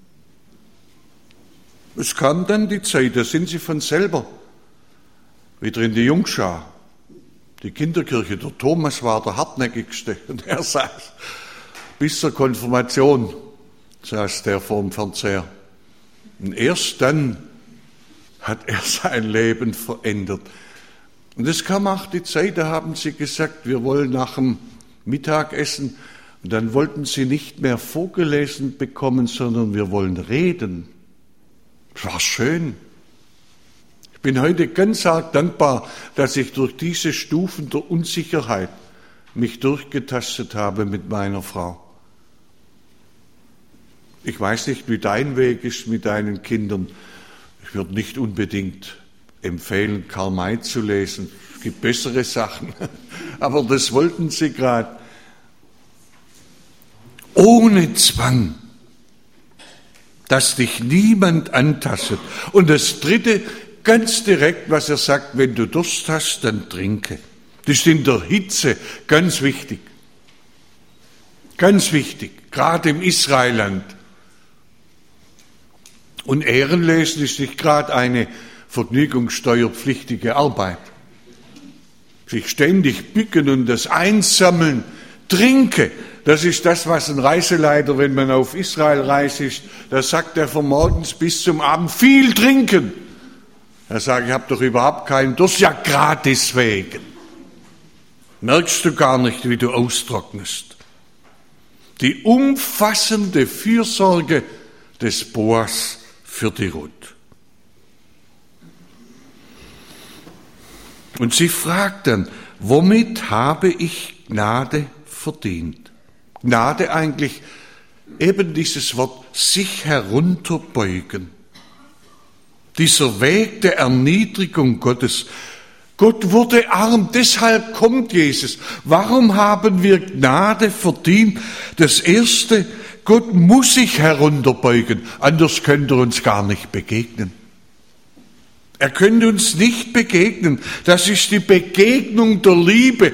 Es kam dann die Zeit, da sind Sie von selber wieder in die Jungschar. Die Kinderkirche, der Thomas war der hartnäckigste und er saß bis zur Konfirmation, saß der vor dem Fernseher. Und erst dann hat er sein Leben verändert. Und es kam auch die Zeit, da haben sie gesagt, wir wollen nach dem Mittagessen, und dann wollten sie nicht mehr vorgelesen bekommen, sondern wir wollen reden. Es war schön. Ich bin heute ganz arg dankbar, dass ich durch diese Stufen der Unsicherheit mich durchgetastet habe mit meiner Frau. Ich weiß nicht, wie dein Weg ist mit deinen Kindern. Ich würde nicht unbedingt empfehlen, Karl May zu lesen. Es gibt bessere Sachen. Aber das wollten sie gerade. Ohne Zwang, dass dich niemand antastet. Und das Dritte, ganz direkt, was er sagt, wenn du Durst hast, dann trinke. Das ist in der Hitze ganz wichtig. Ganz wichtig, gerade im Israelland. Und Ehrenlesen ist nicht gerade eine vergnügungssteuerpflichtige Arbeit. Sich ständig bücken und das einsammeln, trinke, Das ist das, was ein Reiseleiter, wenn man auf Israelreise ist, da sagt er von morgens bis zum Abend viel trinken. Er sagt, ich habe doch überhaupt keinen Durst, ja gratis wegen. Merkst du gar nicht, wie du austrocknest. Die umfassende Fürsorge des Boas für die Ruth. Und sie fragt dann, womit habe ich Gnade verdient? Gnade eigentlich eben dieses Wort, sich herunterbeugen. Dieser Weg der Erniedrigung Gottes. Gott wurde arm, deshalb kommt Jesus. Warum haben wir Gnade verdient? Das Erste, Gott muss sich herunterbeugen, anders könnte er uns gar nicht begegnen. Er könnte uns nicht begegnen. Das ist die Begegnung der Liebe.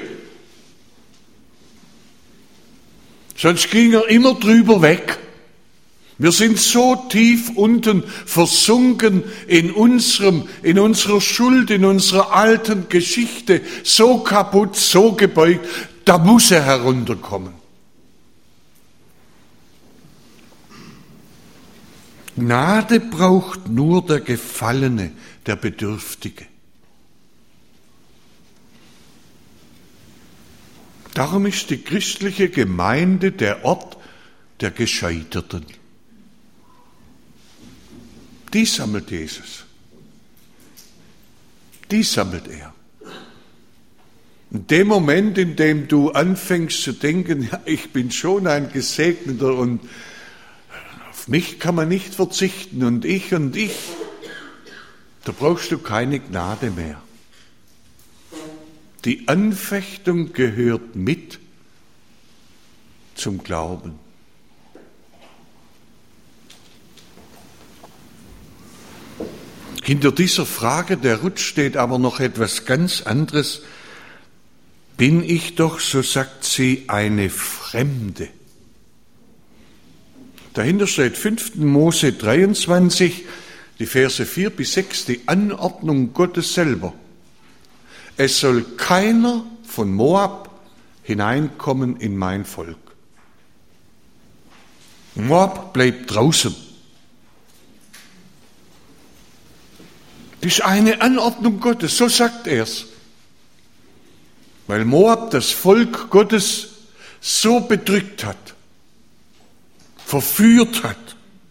Sonst ging er immer drüber weg. Wir sind so tief unten versunken in unserer Schuld, in unserer alten Geschichte, so kaputt, so gebeugt, da muss er herunterkommen. Gnade braucht nur der Gefallene, der Bedürftige. Darum ist die christliche Gemeinde der Ort der Gescheiterten. Die sammelt Jesus. Die sammelt er. In dem Moment, in dem du anfängst zu denken, ja, ich bin schon ein Gesegneter und auf mich kann man nicht verzichten und ich, da brauchst du keine Gnade mehr. Die Anfechtung gehört mit zum Glauben. Hinter dieser Frage der Ruth steht aber noch etwas ganz anderes. Bin ich doch, so sagt sie, eine Fremde. Dahinter steht 5. Mose 23, die Verse 4 bis 6, die Anordnung Gottes selber. Es soll keiner von Moab hineinkommen in mein Volk. Moab bleibt draußen. Das ist eine Anordnung Gottes, so sagt er es. Weil Moab das Volk Gottes so bedrückt hat, verführt hat.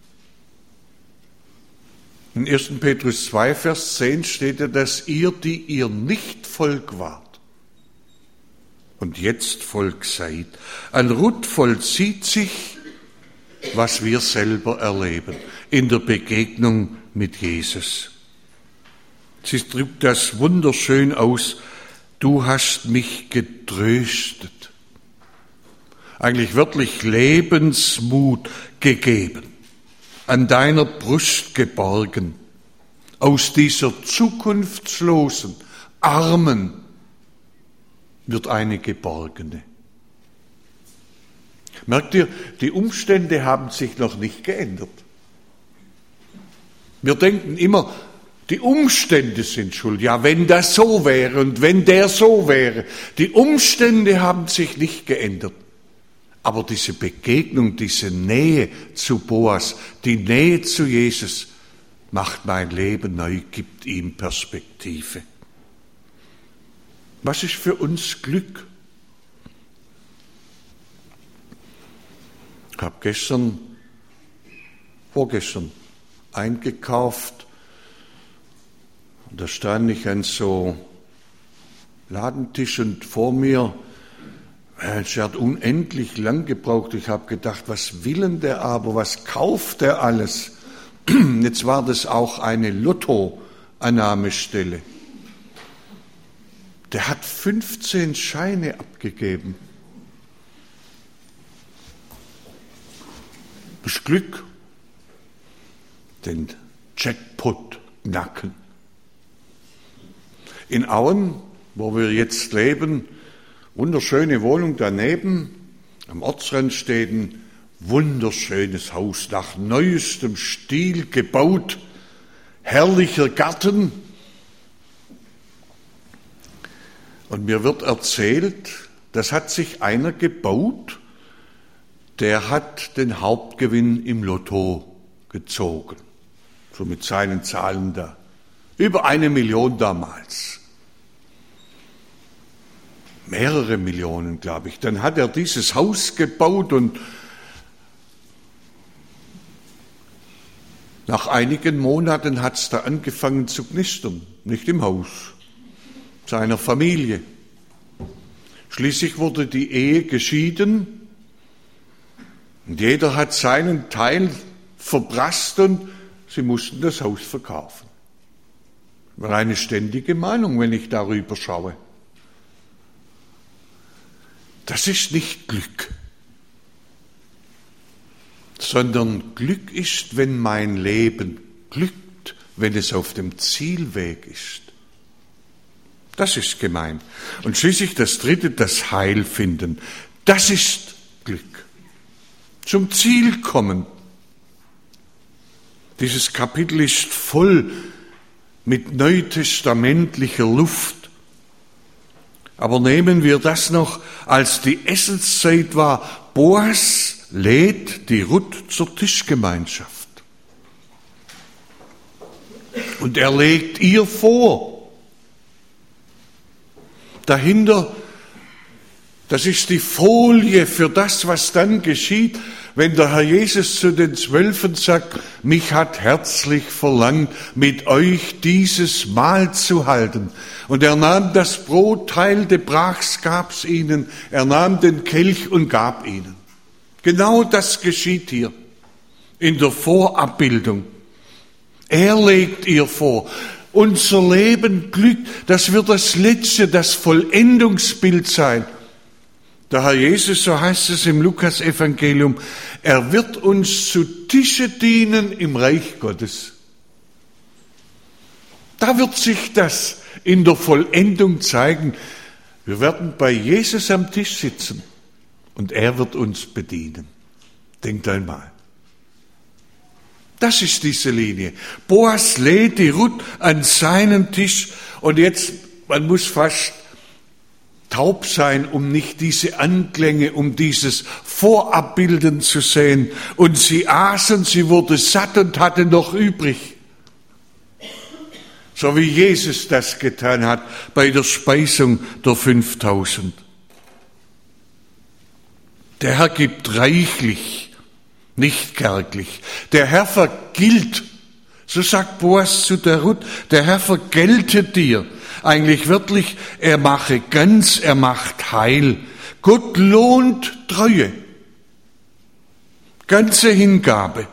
In 1. Petrus 2, Vers 10 steht ja, dass ihr, die ihr nicht Volk wart und jetzt Volk seid. An Ruth vollzieht sich, was wir selber erleben, in der Begegnung mit Jesus. Sie drückt das wunderschön aus, du hast mich getröstet. Eigentlich wörtlich Lebensmut gegeben, an deiner Brust geborgen. Aus dieser zukunftslosen, Armen wird eine Geborgene. Merkt ihr, die Umstände haben sich noch nicht geändert. Wir denken immer, die Umstände sind schuld. Ja, wenn das so wäre und wenn der so wäre. Die Umstände haben sich nicht geändert. Aber diese Begegnung, diese Nähe zu Boas, die Nähe zu Jesus, macht mein Leben neu, gibt ihm Perspektive. Was ist für uns Glück? Ich habe vorgestern eingekauft. Und da stand ich an so Ladentisch und vor mir, es hat unendlich lang gebraucht. Ich habe gedacht, was will denn der aber, was kauft der alles? Jetzt war das auch eine Lottoannahmestelle. Der hat 15 Scheine abgegeben. Das Glück, den Jackpot knacken. In Auen, wo wir jetzt leben, wunderschöne Wohnung daneben, am Ortsrand steht ein wunderschönes Haus, nach neuestem Stil gebaut, herrlicher Garten. Und mir wird erzählt, das hat sich einer gebaut der hat den Hauptgewinn im Lotto gezogen. So mit seinen Zahlen da. Über 1 Million damals. Mehrere Millionen, glaube ich. Dann hat er dieses Haus gebaut und nach einigen Monaten hat es da angefangen zu knistern. Nicht im Haus, seiner Familie. Schließlich wurde die Ehe geschieden und jeder hat seinen Teil verprasst und sie mussten das Haus verkaufen. Das war eine ständige Meinung, wenn ich darüber schaue. Das ist nicht Glück, sondern Glück ist, wenn mein Leben glückt, wenn es auf dem Zielweg ist. Das ist gemeint. Und schließlich das Dritte, das Heil finden. Das ist Glück. Zum Ziel kommen. Dieses Kapitel ist voll mit neutestamentlicher Luft. Aber nehmen wir das noch, als die Essenszeit war, Boas lädt die Ruth zur Tischgemeinschaft. Und er legt ihr vor. Dahinter, das ist die Folie für das, was dann geschieht, wenn der Herr Jesus zu den 12 sagt, mich hat herzlich verlangt, mit euch dieses Mahl zu halten. Und er nahm das Brot, teilte, brach's, gab's ihnen. Er nahm den Kelch und gab ihnen. Genau das geschieht hier in der Vorabbildung. Er legt ihr vor. Unser Leben glückt, das wird das letzte, das Vollendungsbild sein. Der Herr Jesus, so heißt es im Lukas-Evangelium, er wird uns zu Tische dienen im Reich Gottes. Da wird sich das in der Vollendung zeigen. Wir werden bei Jesus am Tisch sitzen und er wird uns bedienen. Denkt einmal. Das ist diese Linie. Boas lädt die Ruth an seinen Tisch und jetzt, man muss fast taub sein, um nicht diese Anklänge, um dieses Vorabbilden zu sehen. Und sie aßen, sie wurde satt und hatte noch übrig. So wie Jesus das getan hat bei der Speisung der 5000. Der Herr gibt reichlich, nicht kärglich. Der Herr vergilt, so sagt Boas zu der Ruth, der Herr vergelte dir. Eigentlich wörtlich, er mache ganz, er macht heil. Gott lohnt Treue, ganze Hingabe.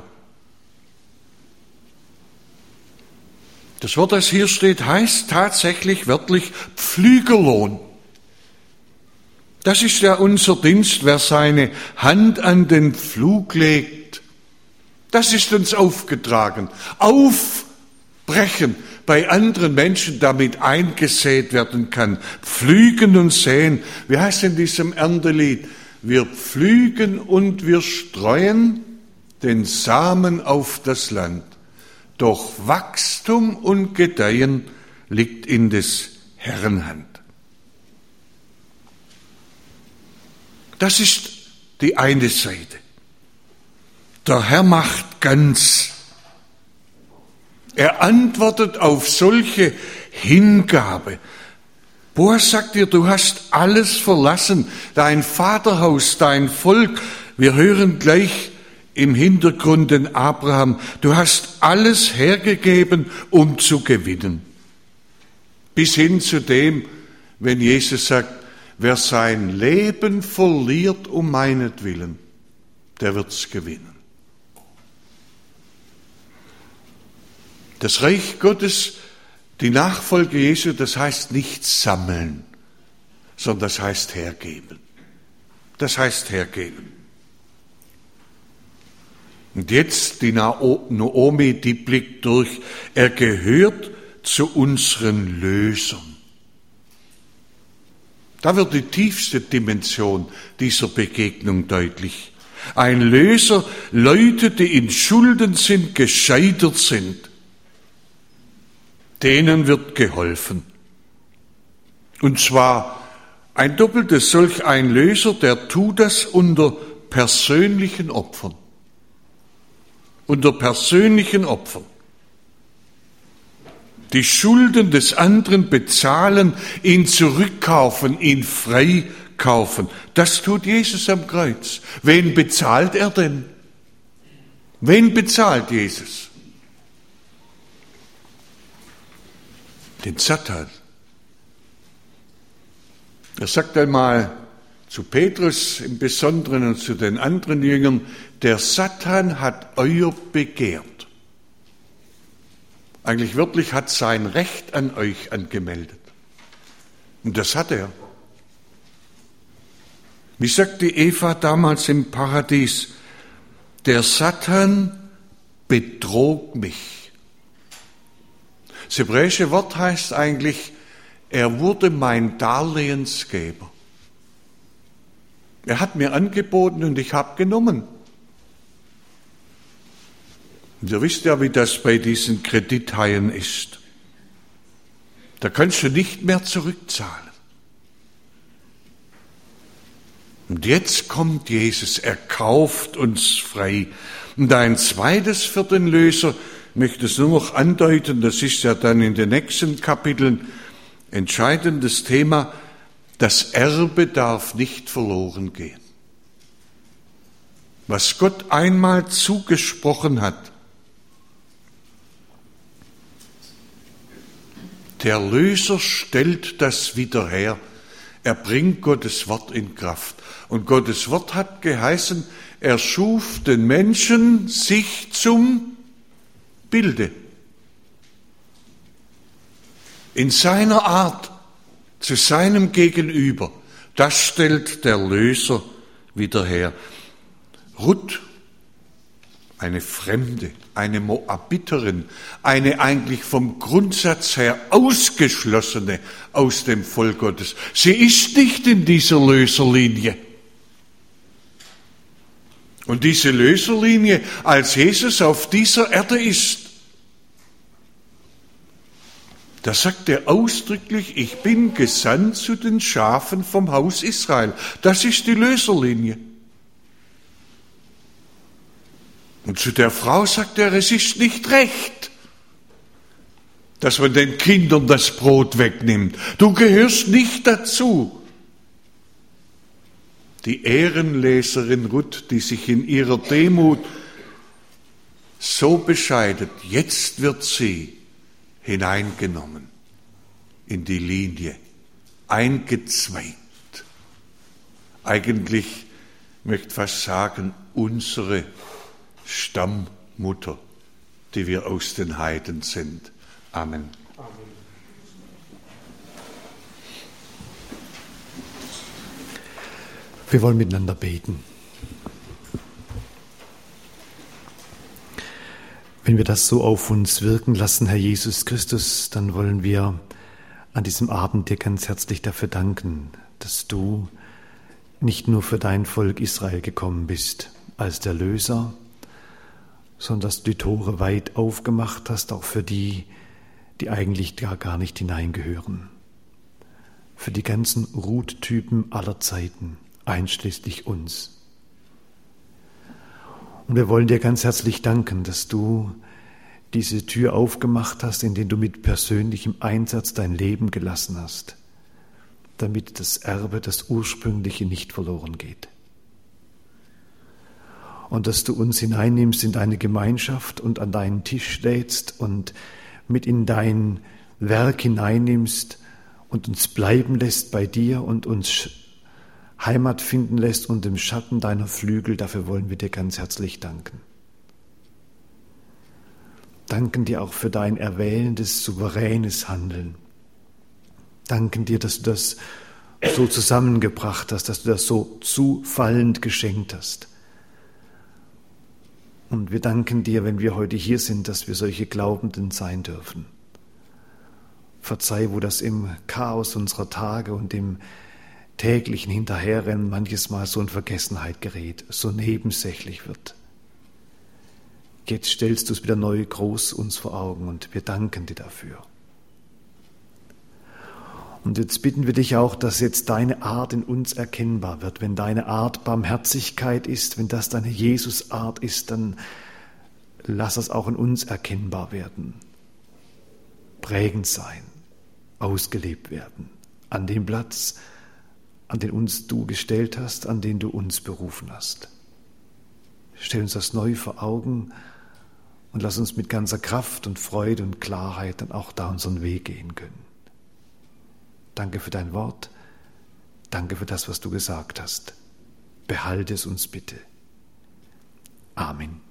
Das Wort, das hier steht, heißt tatsächlich wörtlich Pflügerlohn. Das ist ja unser Dienst, wer seine Hand an den Pflug legt. Das ist uns aufgetragen. Aufbrechen bei anderen Menschen, damit eingesät werden kann. Pflügen und säen. Wie heißt in diesem Erntelied? Wir pflügen und wir streuen den Samen auf das Land. Doch Wachstum und Gedeihen liegt in des Herrn Hand. Das ist die eine Seite. Der Herr macht ganz. Er antwortet auf solche Hingabe. Boas sagt dir, du hast alles verlassen, dein Vaterhaus, dein Volk. Wir hören gleich im Hintergrund den Abraham. Du hast alles hergegeben, um zu gewinnen. Bis hin zu dem, wenn Jesus sagt, wer sein Leben verliert um meinetwillen, der wird's gewinnen. Das Reich Gottes, die Nachfolge Jesu, das heißt nicht sammeln, sondern das heißt hergeben. Das heißt hergeben. Und jetzt die Naomi, die blickt durch. Er gehört zu unseren Lösern. Da wird die tiefste Dimension dieser Begegnung deutlich. Ein Löser, Leute, die in Schulden sind, gescheitert sind. Denen wird geholfen. Und zwar ein doppeltes, solch ein Löser, der tut das unter persönlichen Opfern. Unter persönlichen Opfern. Die Schulden des anderen bezahlen, ihn zurückkaufen, ihn freikaufen. Das tut Jesus am Kreuz. Wen bezahlt er denn? Wen bezahlt Jesus? Den Satan. Er sagt einmal zu Petrus im Besonderen und zu den anderen Jüngern, der Satan hat euer begehrt. Eigentlich wörtlich hat sein Recht an euch angemeldet. Und das hat er. Wie sagte Eva damals im Paradies, der Satan betrog mich. Das hebräische Wort heißt eigentlich, er wurde mein Darlehensgeber. Er hat mir angeboten und ich habe genommen. Und ihr wisst ja, wie das bei diesen Kredithaien ist. Da kannst du nicht mehr zurückzahlen. Und jetzt kommt Jesus, er kauft uns frei. Und ein zweites für den Löser, ich möchte es nur noch andeuten, das ist ja dann in den nächsten Kapiteln entscheidendes Thema, das Erbe darf nicht verloren gehen. Was Gott einmal zugesprochen hat, der Löser stellt das wieder her. Er bringt Gottes Wort in Kraft. Und Gottes Wort hat geheißen, er schuf den Menschen sich zum Bilde. In seiner Art, zu seinem Gegenüber. Das stellt der Löser wieder her. Ruth, eine Fremde, eine Moabiterin, eine eigentlich vom Grundsatz her ausgeschlossene aus dem Volk Gottes. Sie ist nicht in dieser Löserlinie. Und diese Löserlinie, als Jesus auf dieser Erde ist, da sagt er ausdrücklich, ich bin gesandt zu den Schafen vom Haus Israel. Das ist die Löserlinie. Und zu der Frau sagt er, es ist nicht recht, dass man den Kindern das Brot wegnimmt. Du gehörst nicht dazu. Die Ehrenleserin Ruth, die sich in ihrer Demut so bescheidet, jetzt wird sie hineingenommen in die Linie, eingezweigt. Eigentlich möchte ich fast sagen, unsere Stammmutter, die wir aus den Heiden sind. Amen. Wir wollen miteinander beten. Wenn wir das so auf uns wirken lassen, Herr Jesus Christus, dann wollen wir an diesem Abend dir ganz herzlich dafür danken, dass du nicht nur für dein Volk Israel gekommen bist als der Löser, sondern dass du die Tore weit aufgemacht hast, auch für die, die eigentlich gar nicht hineingehören. Für die ganzen Ruth-Typen aller Zeiten, einschließlich uns. Und wir wollen dir ganz herzlich danken, dass du diese Tür aufgemacht hast, in der du mit persönlichem Einsatz dein Leben gelassen hast, damit das Erbe, das Ursprüngliche, nicht verloren geht. Und dass du uns hineinnimmst in deine Gemeinschaft und an deinen Tisch lädst und mit in dein Werk hineinnimmst und uns bleiben lässt bei dir und uns Heimat finden lässt und im Schatten deiner Flügel. Dafür wollen wir dir ganz herzlich danken. Danken dir auch für dein erwählendes, souveränes Handeln. Danken dir, dass du das so zusammengebracht hast, dass du das so zufallend geschenkt hast. Und wir danken dir, wenn wir heute hier sind, dass wir solche Glaubenden sein dürfen. Verzeih, wo das im Chaos unserer Tage und im täglichen Hinterherrennen manches Mal so in Vergessenheit gerät, so nebensächlich wird. Jetzt stellst du es wieder neu groß uns vor Augen und wir danken dir dafür. Und jetzt bitten wir dich auch, dass jetzt deine Art in uns erkennbar wird. Wenn deine Art Barmherzigkeit ist, wenn das deine Jesus-Art ist, dann lass es auch in uns erkennbar werden. Prägend sein, ausgelebt werden. An dem Platz, an den uns du gestellt hast, an den du uns berufen hast. Stell uns das neu vor Augen und lass uns mit ganzer Kraft und Freude und Klarheit dann auch da unseren Weg gehen können. Danke für dein Wort. Danke für das, was du gesagt hast. Behalte es uns bitte. Amen.